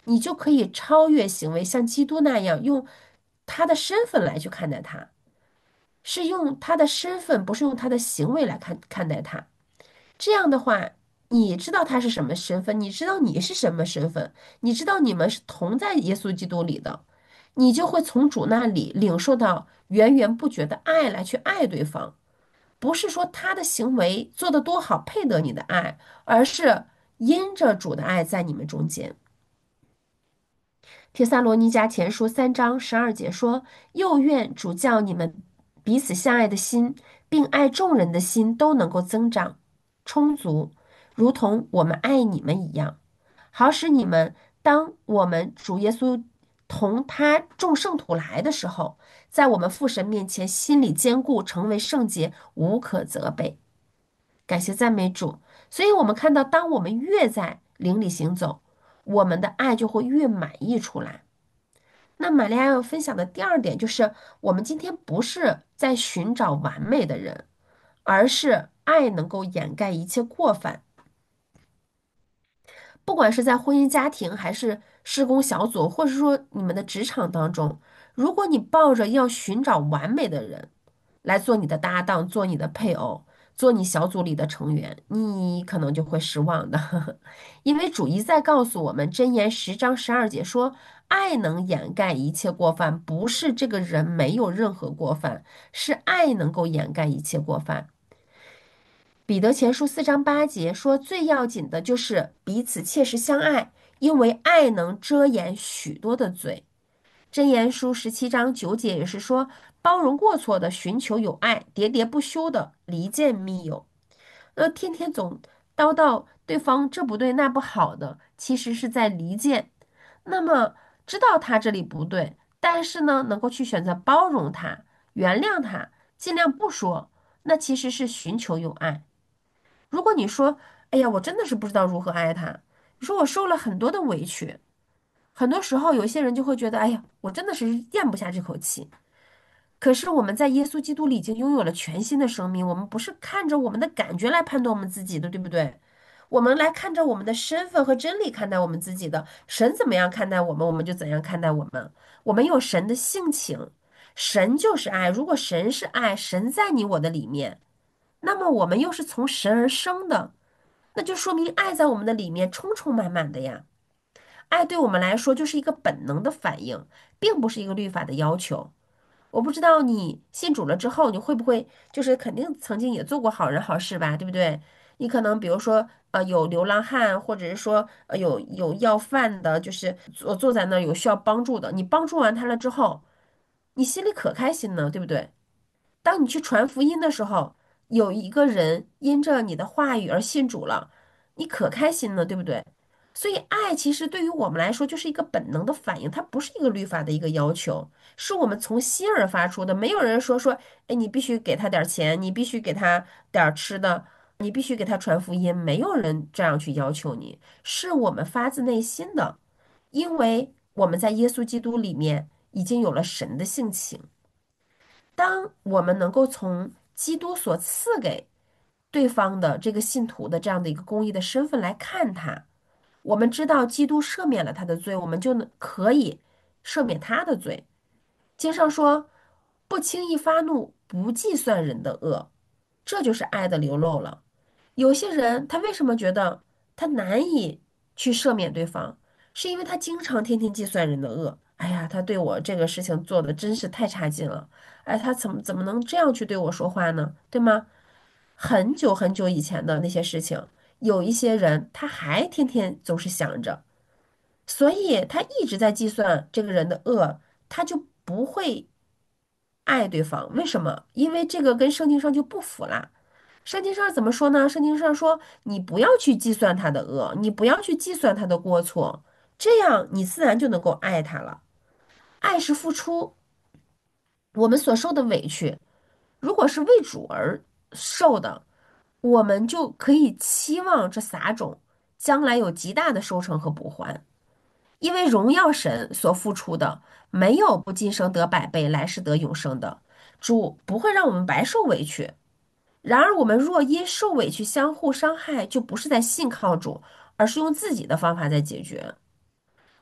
你就可以超越行为，像基督那样用他的身份来去看待他，是用他的身份，不是用他的行为来看待他。这样的话，你知道他是什么身份，你知道你是什么身份，你知道你们是同在耶稣基督里的，你就会从主那里领受到源源不绝的爱来去爱对方。不是说他的行为做得多好配得你的爱，而是因着主的爱在你们中间。帖撒罗尼迦前书3章12节说：“又愿主叫你们彼此相爱的心，并爱众人的心都能够增长充足，如同我们爱你们一样，好使你们当我们主耶稣同他众圣徒来的时候，在我们父神面前心里坚固，成为圣洁，无可责备。”感谢赞美主。所以，我们看到，当我们越在灵里行走，我们的爱就会越满溢出来。那玛利亚要分享的第二点就是，我们今天不是在寻找完美的人，而是爱能够掩盖一切过犯。不管是在婚姻家庭，还是施工小组，或者说你们的职场当中，如果你抱着要寻找完美的人来做你的搭档，做你的配偶，做你小组里的成员，你可能就会失望的。因为主一再告诉我们，箴言10章12节说，爱能掩盖一切过犯，不是这个人没有任何过犯，是爱能够掩盖一切过犯。彼得前书4章8节说，最要紧的就是彼此切实相爱，因为爱能遮掩许多的罪。箴言书17章9节也是说，包容过错的，寻求有爱，喋喋不休的，离间密友。天天总叨叨对方这不对那不好的，其实是在离间。那么知道他这里不对，但是呢，能够去选择包容他、原谅他，尽量不说，那其实是寻求有爱。如果你说，哎呀，我真的是不知道如何爱他，你说我受了很多的委屈，很多时候有些人就会觉得，哎呀，我真的是咽不下这口气。可是我们在耶稣基督里已经拥有了全新的生命，我们不是看着我们的感觉来判断我们自己的，对不对？我们来看着我们的身份和真理看待我们自己的，神怎么样看待我们，我们就怎样看待我们。我们有神的性情，神就是爱。如果神是爱，神在你我的里面，那么我们又是从神而生的，那就说明爱在我们的里面充充满满的呀。爱对我们来说就是一个本能的反应，并不是一个律法的要求。我不知道你信主了之后，你会不会就是肯定曾经也做过好人好事吧，对不对？你可能比如说有流浪汉，或者是说有要饭的，就是坐在那儿有需要帮助的，你帮助完他了之后，你心里可开心呢，对不对？当你去传福音的时候，有一个人因着你的话语而信主了，你可开心了，对不对？所以，爱其实对于我们来说就是一个本能的反应，它不是一个律法的一个要求，是我们从心而发出的。没有人说，哎，你必须给他点儿钱，你必须给他点儿吃的，你必须给他传福音，没有人这样去要求你，是我们发自内心的，因为我们在耶稣基督里面已经有了神的性情。当我们能够从基督所赐给对方的这个信徒的这样的一个公义的身份来看他，我们知道基督赦免了他的罪，我们就可以赦免他的罪。经上说，不轻易发怒，不计算人的恶，这就是爱的流露了。有些人他为什么觉得他难以去赦免对方，是因为他经常天天计算人的恶。哎呀，他对我这个事情做的真是太差劲了。哎，他怎么能这样去对我说话呢？对吗？很久很久以前的那些事情，有一些人他还天天总是想着，所以他一直在计算这个人的恶，他就不会爱对方。为什么？因为这个跟圣经上就不符啦。圣经上怎么说呢？圣经上说，你不要去计算他的恶，你不要去计算他的过错，这样你自然就能够爱他了。爱是付出，我们所受的委屈，如果是为主而受的，我们就可以期望这撒种将来有极大的收成和补还，因为荣耀神所付出的，没有不今生得100倍，来世得永生的。主不会让我们白受委屈。然而，我们若因受委屈相互伤害，就不是在信靠主，而是用自己的方法在解决。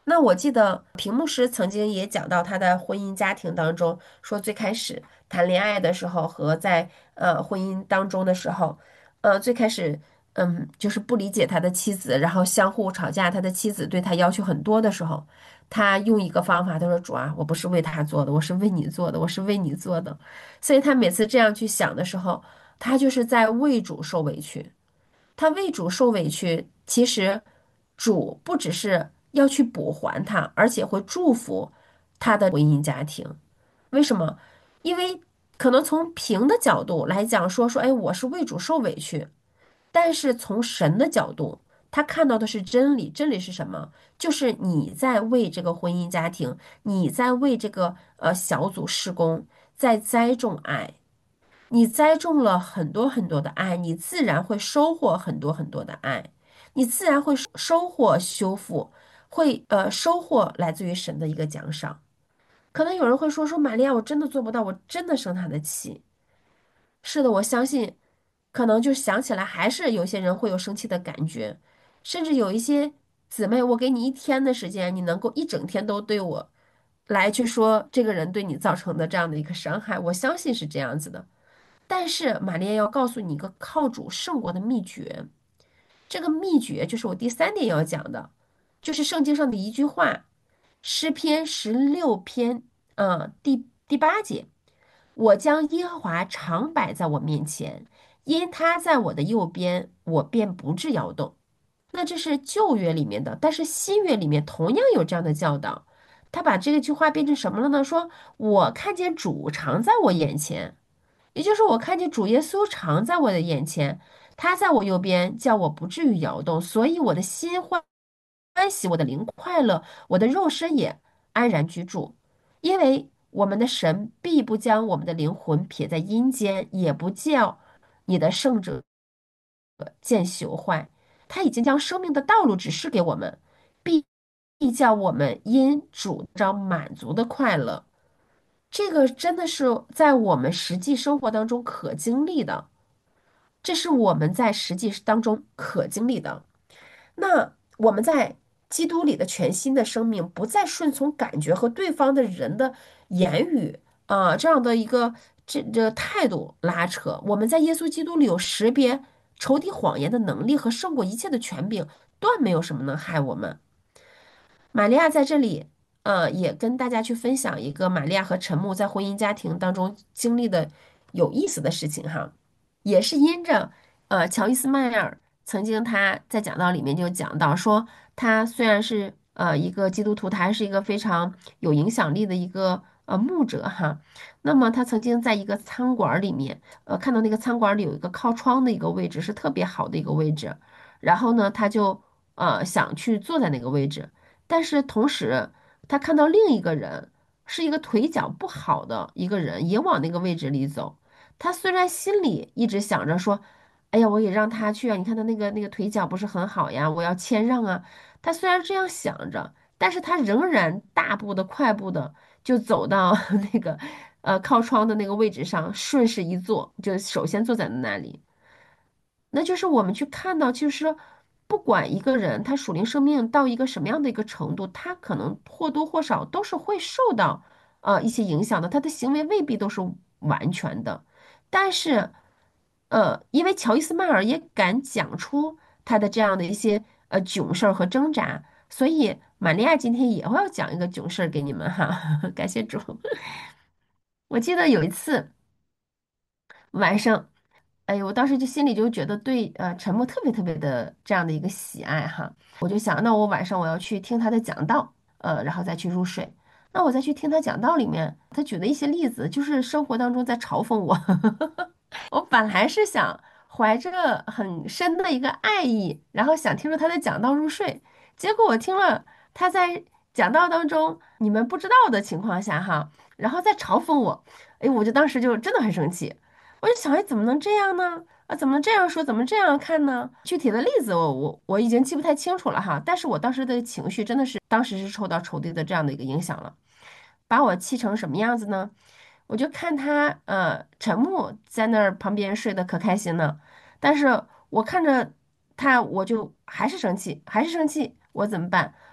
那我记得屏幕师曾经也讲到他的婚姻家庭当中，说最开始谈恋爱的时候和在婚姻当中的时候，最开始就是不理解他的妻子，然后相互吵架，他的妻子对他要求很多的时候，他用一个方法，他说主啊，我不是为他做的，我是为你做的，我是为你做的，所以他每次这样去想的时候，他就是在为主受委屈。他为主受委屈，其实主不只是要去补还他，而且会祝福他的婚姻家庭。为什么？因为可能从平的角度来讲，说，哎，我是为主受委屈，但是从神的角度，他看到的是真理。真理是什么？就是你在为这个婚姻家庭，你在为这个小组施工，在栽种爱。你栽种了很多很多的爱，你自然会收获很多很多的爱，你自然会收获修复，会收获来自于神的一个奖赏。可能有人会说玛利亚，我真的做不到，我真的生他的气。是的，我相信，可能就想起来还是有些人会有生气的感觉，甚至有一些姊妹，我给你一天的时间，你能够一整天都对我来去说这个人对你造成的这样的一个伤害，我相信是这样子的。但是玛利亚要告诉你一个靠主胜过的秘诀，这个秘诀就是我第三点要讲的，就是圣经上的一句话，诗篇16篇，第8节，我将耶和华常摆在我面前，因他在我的右边，我便不致摇动。那这是旧约里面的，但是新约里面同样有这样的教导。他把这个句话变成什么了呢？说我看见主常在我眼前。也就是我看见主耶稣常在我的眼前，他在我右边，叫我不至于摇动，所以我的心欢喜，我的灵快乐，我的肉身也安然居住。因为我们的神必不将我们的灵魂撇在阴间，也不叫你的圣者见朽坏。他已经将生命的道路指示给我们，必叫我们因主得满足的快乐。这个真的是在我们实际生活当中可经历的，这是我们在实际当中可经历的。那我们在基督里的全新的生命，不再顺从感觉和对方的人的言语这样的一个这态度拉扯，我们在耶稣基督里有识别仇敌谎言的能力和胜过一切的权柄，断没有什么能害我们。玛利亚在这里，也跟大家去分享一个玛利亚和陈木在婚姻家庭当中经历的有意思的事情哈，也是因着，乔伊斯迈尔曾经他在讲道里面就讲到说，他虽然是一个基督徒，他还是一个非常有影响力的一个牧者哈，那么他曾经在一个餐馆儿里面，看到那个餐馆儿里有一个靠窗的一个位置，是特别好的一个位置，然后呢，他就想去坐在那个位置。但是同时，他看到另一个人是一个腿脚不好的一个人，也往那个位置里走。他虽然心里一直想着说：“哎呀，我也让他去啊！你看他那个腿脚不是很好呀，我要谦让啊。”他虽然这样想着，但是他仍然大步的、快步的就走到那个靠窗的那个位置上，顺势一坐，就首先坐在那里。那就是我们去看到，其实不管一个人他属灵生命到一个什么样的一个程度，他可能或多或少都是会受到一些影响的，他的行为未必都是完全的。但是因为乔伊斯迈尔也敢讲出他的这样的一些囧事儿和挣扎，所以玛利亚今天也会要讲一个囧事儿给你们哈，感谢主。我记得有一次晚上。哎呦，我当时就心里就觉得对陈默特别特别的这样的一个喜爱哈，我就想，那我晚上我要去听他的讲道，然后再去入睡。那我再去听他讲道里面，他举的一些例子，就是生活当中在嘲讽我。我本来是想怀着很深的一个爱意，然后想听着他的讲道入睡，结果我听了他在讲道当中你们不知道的情况下哈，然后再嘲讽我，哎，我就当时就真的很生气。我就想，哎，怎么能这样呢？啊，怎么能这样说？怎么这样看呢？具体的例子我已经记不太清楚了哈，但是我当时的情绪真的是当时是受到仇敌的这样的一个影响了，把我气成什么样子呢？我就看他陈木在那儿旁边睡得可开心了，但是我看着他，我就还是生气，还是生气，我怎么办？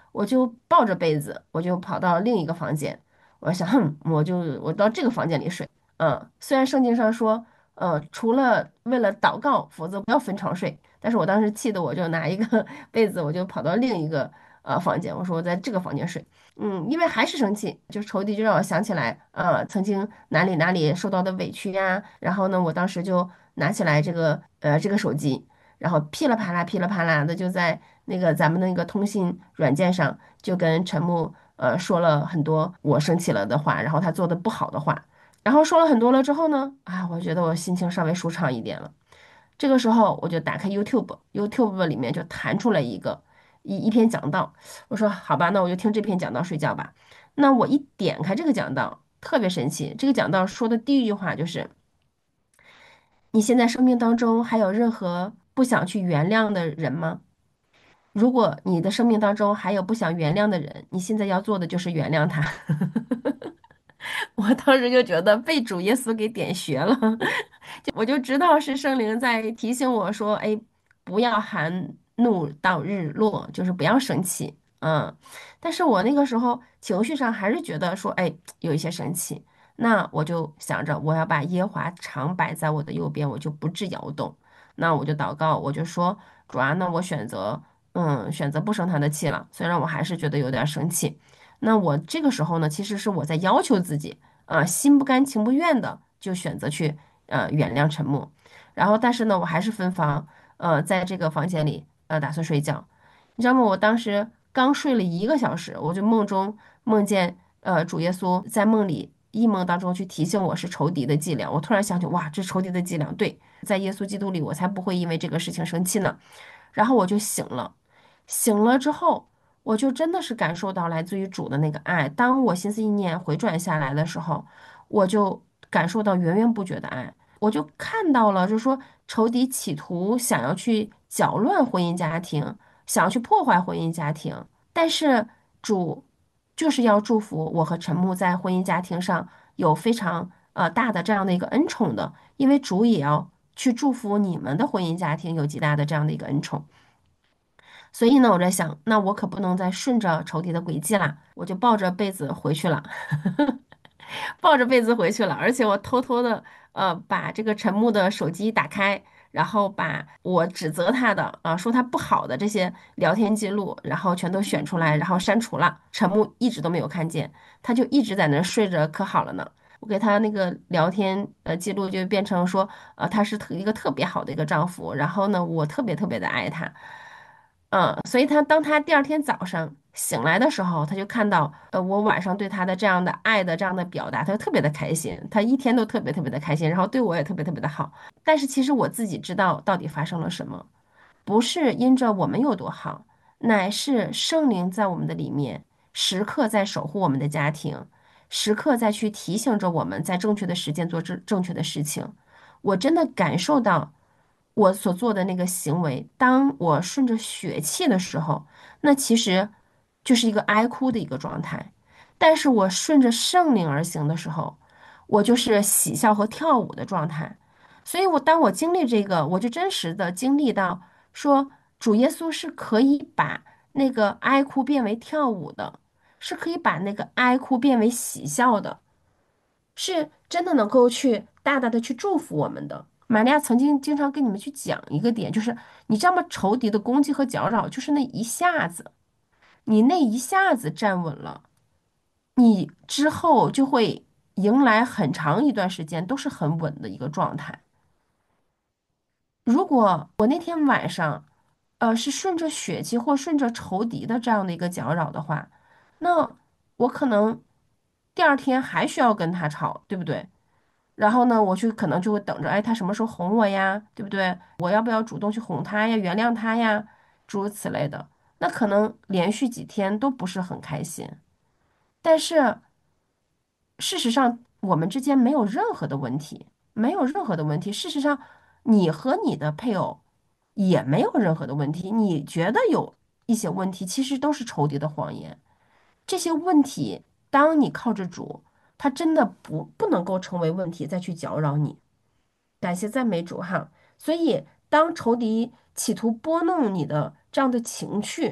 我就抱着被子，我就跑到另一个房间。我想，我到这个房间里睡。虽然圣经上说，除了为了祷告，否则不要分床睡。但是我当时气的，我就拿一个被子，我就跑到另一个房间，我说我在这个房间睡。因为还是生气，就是仇敌就让我想起来，曾经哪里哪里受到的委屈呀。然后呢，我当时就拿起来这个手机，然后噼里啪啦噼里啪啦的就在那个咱们那个通信软件上就跟陈木说了很多我生气了的话，然后他做的不好的话。然后说了很多了之后呢，我觉得我心情稍微舒畅一点了。这个时候我就打开 YouTube，YouTube 里面就弹出来一篇讲道。我说好吧，那我就听这篇讲道睡觉吧。那我一点开这个讲道，特别神奇。这个讲道说的第一句话就是：你现在生命当中还有任何不想去原谅的人吗？如果你的生命当中还有不想原谅的人，你现在要做的就是原谅他。我当时就觉得被主耶稣给点穴了。我就知道是圣灵在提醒我说，哎，不要含怒到日落，就是不要生气。但是我那个时候情绪上还是觉得说，哎，有一些生气。那我就想着，我要把耶和华常摆在我的右边，我就不致摇动。那我就祷告，我就说，主啊，那我选择不生他的气了。虽然我还是觉得有点生气。那我这个时候呢，其实是我在要求自己，心不甘情不愿的就选择去原谅沉默。然后但是呢，我还是分房，在这个房间里打算睡觉。你知道吗？我当时刚睡了1个小时，我就梦中梦见主耶稣在梦里异梦当中去提醒我是仇敌的伎俩。我突然想起，哇，这是仇敌的伎俩，对，在耶稣基督里，我才不会因为这个事情生气呢。然后我就醒了。醒了之后，我就真的是感受到来自于主的那个爱。当我心思意念回转下来的时候，我就感受到源源不绝的爱。我就看到了，就是说仇敌企图想要去搅乱婚姻家庭，想要去破坏婚姻家庭，但是主就是要祝福我和陈木在婚姻家庭上有非常大的这样的一个恩宠的，因为主也要去祝福你们的婚姻家庭有极大的这样的一个恩宠。所以呢，我在想，那我可不能再顺着仇敌的轨迹啦，我就抱着被子回去了。抱着被子回去了，而且我偷偷的把这个陈木的手机打开，然后把我指责他的说他不好的这些聊天记录，然后全都选出来，然后删除了。陈木一直都没有看见，他就一直在那儿睡着，可好了呢。我给他那个聊天记录就变成说，他是一个特别好的一个丈夫，然后呢，我特别特别的爱他。所以当他第二天早上醒来的时候，他就看到我晚上对他的这样的爱的这样的表达，他就特别的开心，他一天都特别特别的开心，然后对我也特别特别的好。但是其实我自己知道到底发生了什么，不是因着我们有多好，乃是圣灵在我们的里面时刻在守护我们的家庭，时刻在去提醒着我们在正确的时间做正确的事情。我真的感受到。我所做的那个行为，当我顺着血气的时候，那其实就是一个哀哭的一个状态；但是我顺着圣灵而行的时候，我就是喜笑和跳舞的状态。所以当我经历这个，我就真实的经历到说，主耶稣是可以把那个哀哭变为跳舞的，是可以把那个哀哭变为喜笑的。是真的能够去大大的去祝福我们的。玛利亚曾经经常跟你们去讲一个点，就是你知道吗？仇敌的攻击和搅扰，就是那一下子，你那一下子站稳了，你之后就会迎来很长一段时间都是很稳的一个状态。如果我那天晚上，是顺着血气或顺着仇敌的这样的一个搅扰的话，那我可能第二天还需要跟他吵，对不对？然后呢，我可能就会等着，哎，他什么时候哄我呀，对不对？我要不要主动去哄他呀，原谅他呀，诸如此类的。那可能连续几天都不是很开心，但是事实上，我们之间没有任何的问题，没有任何的问题。事实上，你和你的配偶也没有任何的问题。你觉得有一些问题，其实都是仇敌的谎言。这些问题，当你靠着主，他真的不能够成为问题，再去搅扰你。感谢赞美主哈。所以，当仇敌企图拨弄你的这样的情绪，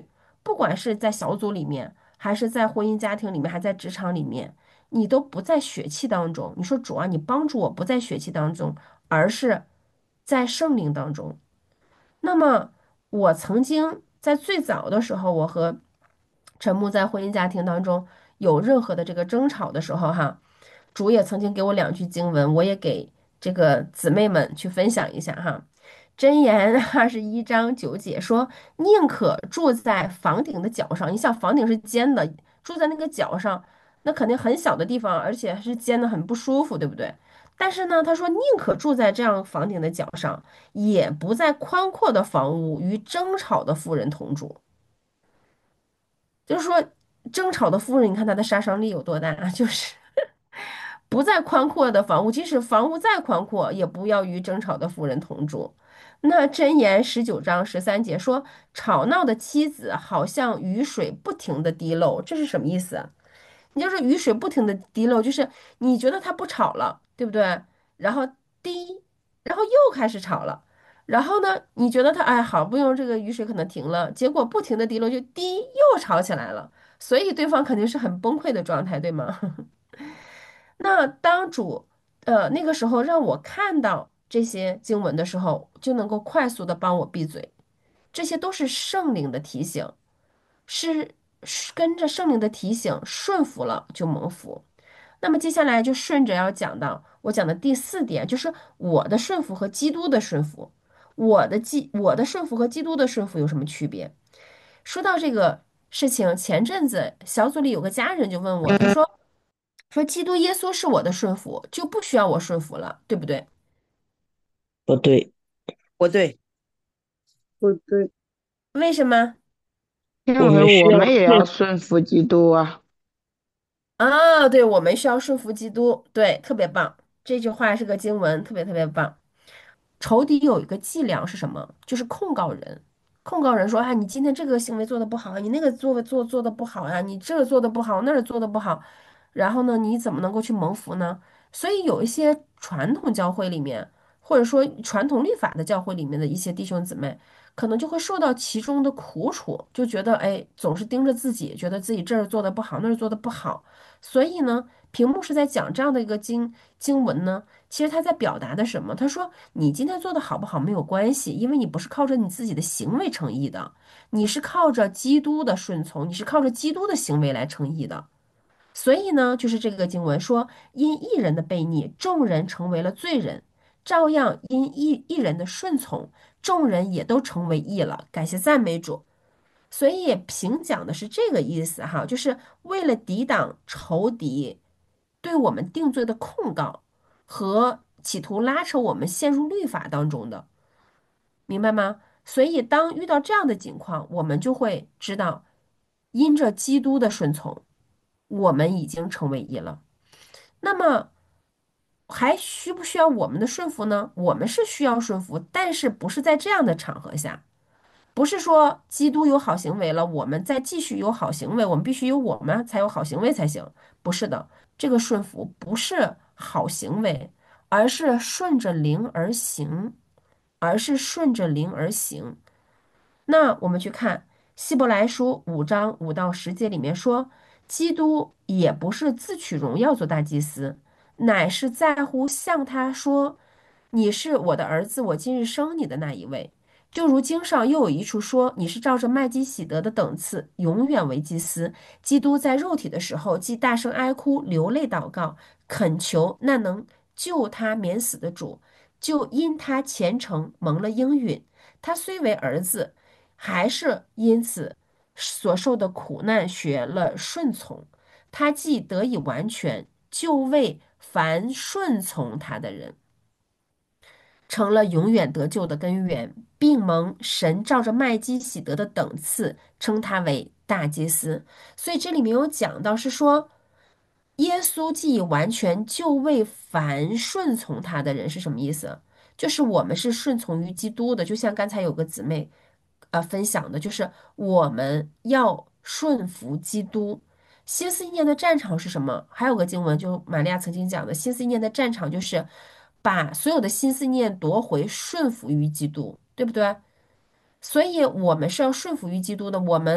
不管是在小组里面，还是在婚姻家庭里面，还在职场里面，你都不在血气当中。你说主啊，你帮助我不在血气当中，而是在圣灵当中。那么我曾经在最早的时候，我和陈木在婚姻家庭当中有任何的这个争吵的时候，哈，主也曾经给我两句经文，我也给这个姊妹们去分享一下哈。箴言21章9节说：“宁可住在房顶的角上。”你想，房顶是尖的，住在那个角上，那肯定很小的地方，而且是尖的，很不舒服，对不对？但是呢，他说宁可住在这样房顶的角上，也不在宽阔的房屋与争吵的妇人同住。就是说，争吵的妇人，你看她的杀伤力有多大啊？就是不在宽阔的房屋，即使房屋再宽阔，也不要与争吵的妇人同住。那箴言19章13节说，吵闹的妻子好像雨水不停的滴漏，这是什么意思啊？你就是雨水不停的滴漏，就是你觉得它不吵了，对不对？然后滴，然后又开始吵了，然后呢，你觉得它哎好不容易这个雨水可能停了，结果不停的滴漏就滴又吵起来了，所以对方肯定是很崩溃的状态，对吗？那当主那个时候让我看到这些经文的时候，就能够快速的帮我闭嘴，这些都是圣灵的提醒，是跟着圣灵的提醒顺服了就蒙福。那么接下来就顺着要讲到我讲的第4点，就是我的顺服和基督的顺服。我的顺服和基督的顺服有什么区别？说到这个事情，前阵子小组里有个家人就问我，他说基督耶稣是我的顺服，就不需要我顺服了，对不对？ 不对， 不对， 不对， 为什么？ 因我为我们需要们也要顺服基督啊。 啊，对，我们需要顺服基督，对，特别棒。这句话是个经文，特别特别棒。仇敌有一个伎俩是什么？就是控告人，控告人说，啊，你今天这个行为做的不好，你那个做的不好呀，你这个做的不好，那儿做的不好，然后呢，你怎么能够去蒙福呢？所以有一些传统教会里面，或者说传统律法的教会里面的一些弟兄姊妹，可能就会受到其中的苦楚，就觉得哎，总是盯着自己，觉得自己这儿做的不好，那儿做的不好，所以呢，屏幕是在讲这样的一个经文呢。其实他在表达的什么？他说：“你今天做的好不好没有关系，因为你不是靠着你自己的行为称义的，你是靠着基督的顺从，你是靠着基督的行为来称义的。所以呢，就是这个经文说，因一人的悖逆，众人成为了罪人；照样因一人的顺从，众人也都成为义了。感谢赞美主。所以评讲的是这个意思哈，就是为了抵挡仇敌对我们定罪的控告和企图拉扯我们陷入律法当中的，明白吗？所以当遇到这样的情况，我们就会知道，因着基督的顺从，我们已经成为义了。那么还需不需要我们的顺服呢？我们是需要顺服，但是不是在这样的场合下。不是说基督有好行为了，我们再继续有好行为，我们必须有我们才有好行为才行。不是的，这个顺服不是好行为，而是顺着灵而行，而是顺着灵而行。那我们去看希伯来书5章5到10节里面说，基督也不是自取荣耀做大祭司，乃是在乎向他说：“你是我的儿子，我今日生你的那一位。”就如经上又有一处说，你是照着麦基喜德的等次，永远为祭司。基督在肉体的时候，既大声哀哭，流泪祷告，恳求那能救他免死的主，就因他虔诚蒙了应允。他虽为儿子，还是因此所受的苦难学了顺从。他既得以完全，就为凡顺从他的人。成了永远得救的根源，并蒙神照着麦基喜德的等次称他为大祭司。所以这里面有讲到是说，耶稣既已完全，就为凡顺从他的人是什么意思？就是我们是顺从于基督的，就像刚才有个姊妹分享的，就是我们要顺服基督。新思意念的战场是什么？还有个经文，就玛利亚曾经讲的，新思意念的战场就是把所有的心思念夺回，顺服于基督，对不对？所以我们是要顺服于基督的。我们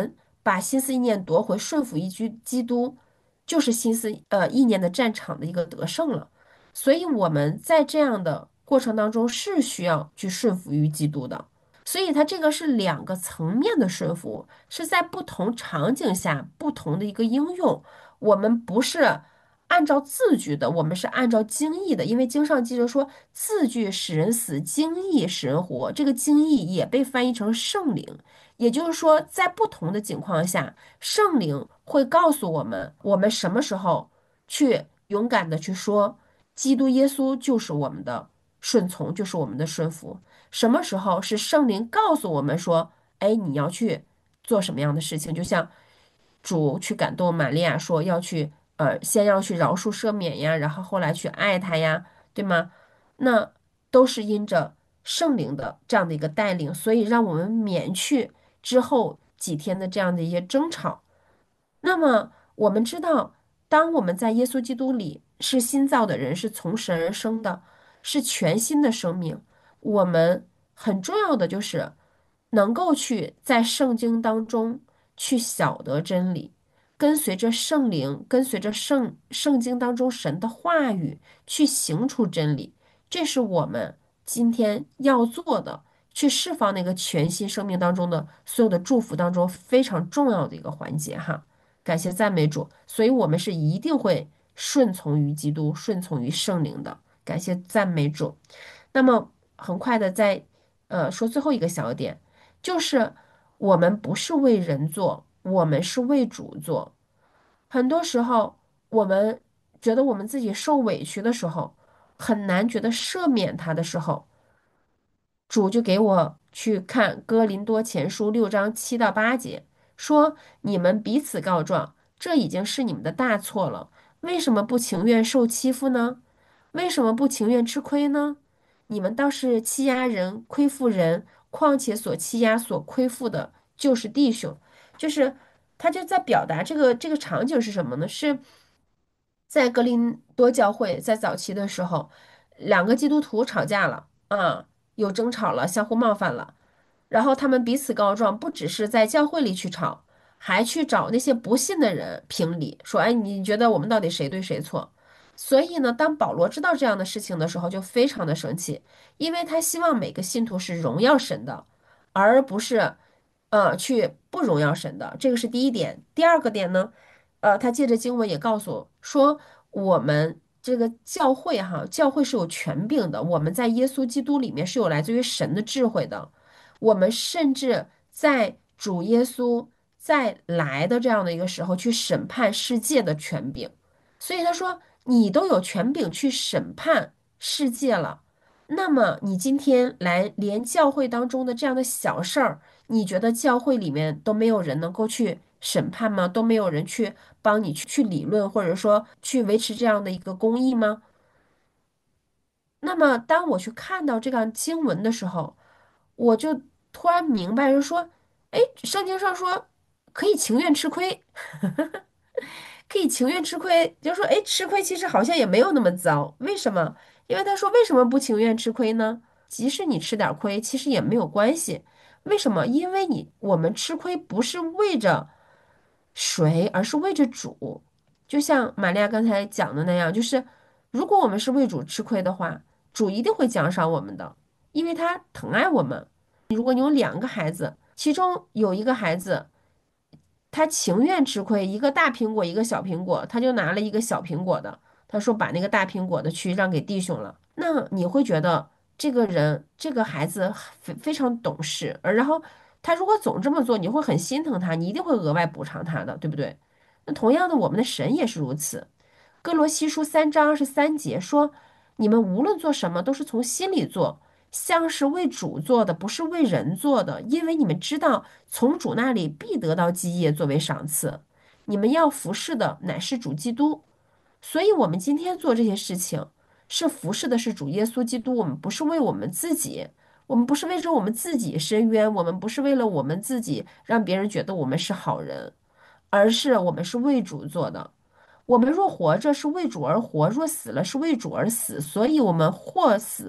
把心思意念夺回，顺服于基督，就是心思意念的战场的一个得胜了。所以我们在这样的过程当中是需要去顺服于基督的。所以它这个是两个层面的顺服，是在不同场景下不同的一个应用。我们不是按照字句的，我们是按照经义的。因为经上记着说，字句使人死，经义使人活。这个经义也被翻译成圣灵，也就是说，在不同的情况下，圣灵会告诉我们，我们什么时候去勇敢的去说，基督耶稣就是我们的顺从，就是我们的顺服。什么时候是圣灵告诉我们说，哎，你要去做什么样的事情？就像主去感动玛利亚说要去，先要去饶恕赦免呀，然后后来去爱他呀，对吗？那都是因着圣灵的这样的一个带领，所以让我们免去之后几天的这样的一些争吵。那么我们知道，当我们在耶稣基督里是新造的人，是从神而生的，是全新的生命。我们很重要的就是能够去在圣经当中去晓得真理，跟随着圣灵，跟随着圣经当中神的话语去行出真理。这是我们今天要做的，去释放那个全新生命当中的所有的祝福当中非常重要的一个环节哈。感谢赞美主，所以我们是一定会顺从于基督，顺从于圣灵的。感谢赞美主。那么很快的在说最后一个小点，就是我们不是为人做，我们是为主做。很多时候我们觉得我们自己受委屈的时候，很难觉得赦免他的时候，主就给我去看哥林多前书6章7到8节，说你们彼此告状，这已经是你们的大错了。为什么不情愿受欺负呢？为什么不情愿吃亏呢？你们倒是欺压人、亏负人，况且所欺压、所亏负的，就是弟兄。就是他就在表达这个场景是什么呢？是在格林多教会，在早期的时候，两个基督徒吵架了啊，有争吵了，相互冒犯了，然后他们彼此告状，不只是在教会里去吵，还去找那些不信的人评理，说，哎，你觉得我们到底谁对谁错？所以呢，当保罗知道这样的事情的时候，就非常的生气，因为他希望每个信徒是荣耀神的，而不是，去不荣耀神的。这个是第一点。第二个点呢，他借着经文也告诉说，我们这个教会哈，教会是有权柄的，我们在耶稣基督里面是有来自于神的智慧的。我们甚至在主耶稣再来的这样的一个时候去审判世界的权柄，所以他说你都有权柄去审判世界了，那么你今天来连教会当中的这样的小事儿，你觉得教会里面都没有人能够去审判吗？都没有人去帮你去理论，或者说去维持这样的一个公义吗？那么当我去看到这样经文的时候，我就突然明白，就说，哎，圣经上说可以情愿吃亏，可以情愿吃亏，就说，哎，吃亏其实好像也没有那么糟。为什么？因为他说为什么不情愿吃亏呢？即使你吃点儿亏，其实也没有关系。为什么？因为我们吃亏不是为着谁，而是为着主。就像玛利亚刚才讲的那样，就是如果我们是为主吃亏的话，主一定会奖赏我们的，因为他疼爱我们。如果你有两个孩子，其中有一个孩子，他情愿吃亏，一个大苹果，一个小苹果，他就拿了一个小苹果的，他说把那个大苹果的去让给弟兄了。那你会觉得这个人，这个孩子非常懂事，然后他如果总这么做，你会很心疼他，你一定会额外补偿他的，对不对？那同样的，我们的神也是如此。哥罗西书3章23节说：“你们无论做什么，都是从心里做，像是为主做的，不是为人做的，因为你们知道，从主那里必得到基业作为赏赐。你们要服侍的乃是主基督。”所以，我们今天做这些事情，是服侍的是主耶稣基督。我们不是为我们自己，我们不是为着我们自己伸冤，我们不是为了我们自己让别人觉得我们是好人，而是我们是为主做的。我们若活着是为主而活，若死了是为主而死，所以我们或死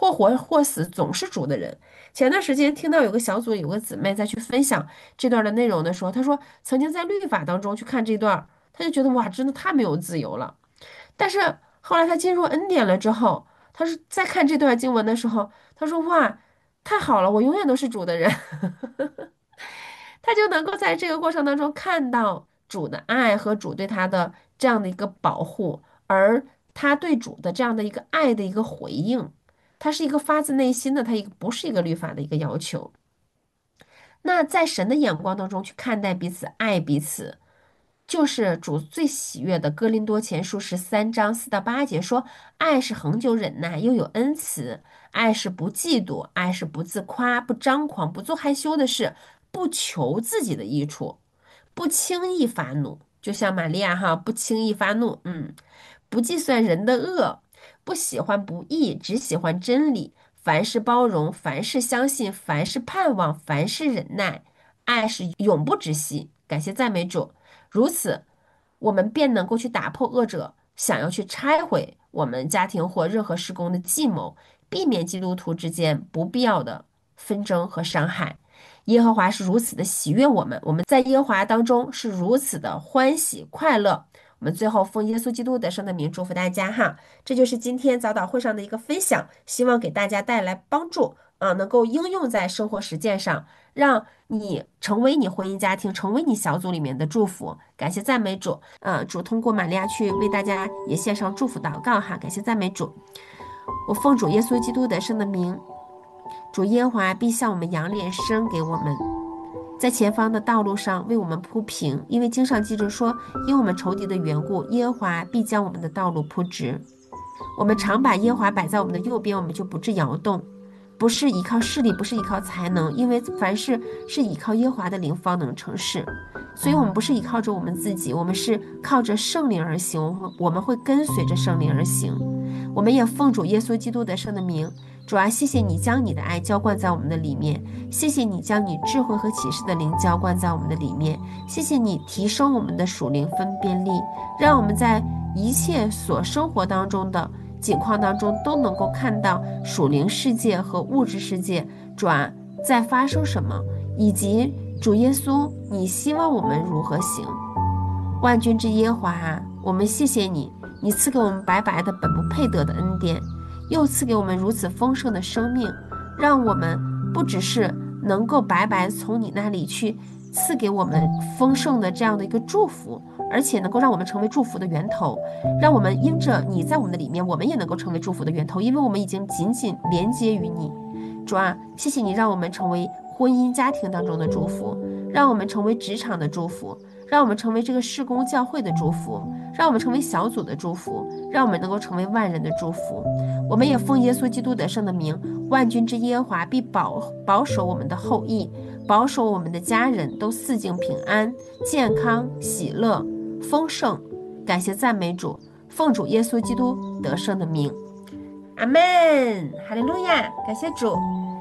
或活或死总是主的人。前段时间听到有个小组有个姊妹再去分享这段的内容的时候，她说曾经在律法当中去看这段，她就觉得哇，真的太没有自由了。但是后来她进入恩典了之后，她说在看这段经文的时候，她说哇，太好了，我永远都是主的人。他就能够在这个过程当中看到主的爱和主对他的这样的一个保护，而他对主的这样的一个爱的一个回应，他是一个发自内心的，他不是一个律法的一个要求。那在神的眼光当中去看待彼此、爱彼此，就是主最喜悦的。哥林多前书13章4到8节说：爱是恒久忍耐，又有恩慈；爱是不嫉妒，爱是不自夸，不张狂，不做害羞的事，不求自己的益处，不轻易发怒。就像玛利亚哈，不轻易发怒，不计算人的恶，不喜欢不义，只喜欢真理。凡事包容，凡事相信，凡事盼望，凡事忍耐。爱是永不止息。感谢赞美主。如此，我们便能够去打破恶者想要去拆毁我们家庭或任何施工的计谋，避免基督徒之间不必要的纷争和伤害。耶和华是如此的喜悦我们，我们在耶和华当中是如此的欢喜快乐。我们最后奉耶稣基督得胜的名祝福大家哈，这就是今天早祷会上的一个分享，希望给大家带来帮助啊，能够应用在生活实践上，让你成为你婚姻家庭，成为你小组里面的祝福。感谢赞美主，主通过玛利亚去为大家也献上祝福祷告哈，感谢赞美主。我奉主耶稣基督得胜的名，主耶和华必向我们扬脸生给我们，在前方的道路上为我们铺平，因为经上记着说，因我们仇敌的缘故，耶和华必将我们的道路铺直。我们常把耶和华摆在我们的右边，我们就不致摇动。不是依靠势力，不是依靠才能，因为凡事是依靠耶和华的灵方能成事。所以，我们不是依靠着我们自己，我们是靠着圣灵而行，我们会跟随着圣灵而行。我们也奉主耶稣基督得胜的名，主啊，谢谢你将你的爱浇灌在我们的里面，谢谢你将你智慧和启示的灵浇灌在我们的里面，谢谢你提升我们的属灵分辨力，让我们在一切所生活当中的境况当中都能够看到属灵世界和物质世界主啊在发生什么，以及主耶稣你希望我们如何行。万军之耶和华啊，我们谢谢你，你赐给我们白白的本不配得的恩典，又赐给我们如此丰盛的生命，让我们不只是能够白白从你那里去赐给我们丰盛的这样的一个祝福，而且能够让我们成为祝福的源头，让我们因着你在我们的里面，我们也能够成为祝福的源头，因为我们已经紧紧连接于你。主啊，谢谢你让我们成为婚姻家庭当中的祝福，让我们成为职场的祝福，让我们成为这个事工教会的祝福，让我们成为小组的祝福，让我们能够成为万人的祝福。我们也奉耶稣基督得胜的名，万军之耶和华必保守我们的后裔，保守我们的家人都四境平安、健康、喜乐、丰盛。感谢赞美主，奉主耶稣基督得胜的名，阿门，哈利路亚，感谢主。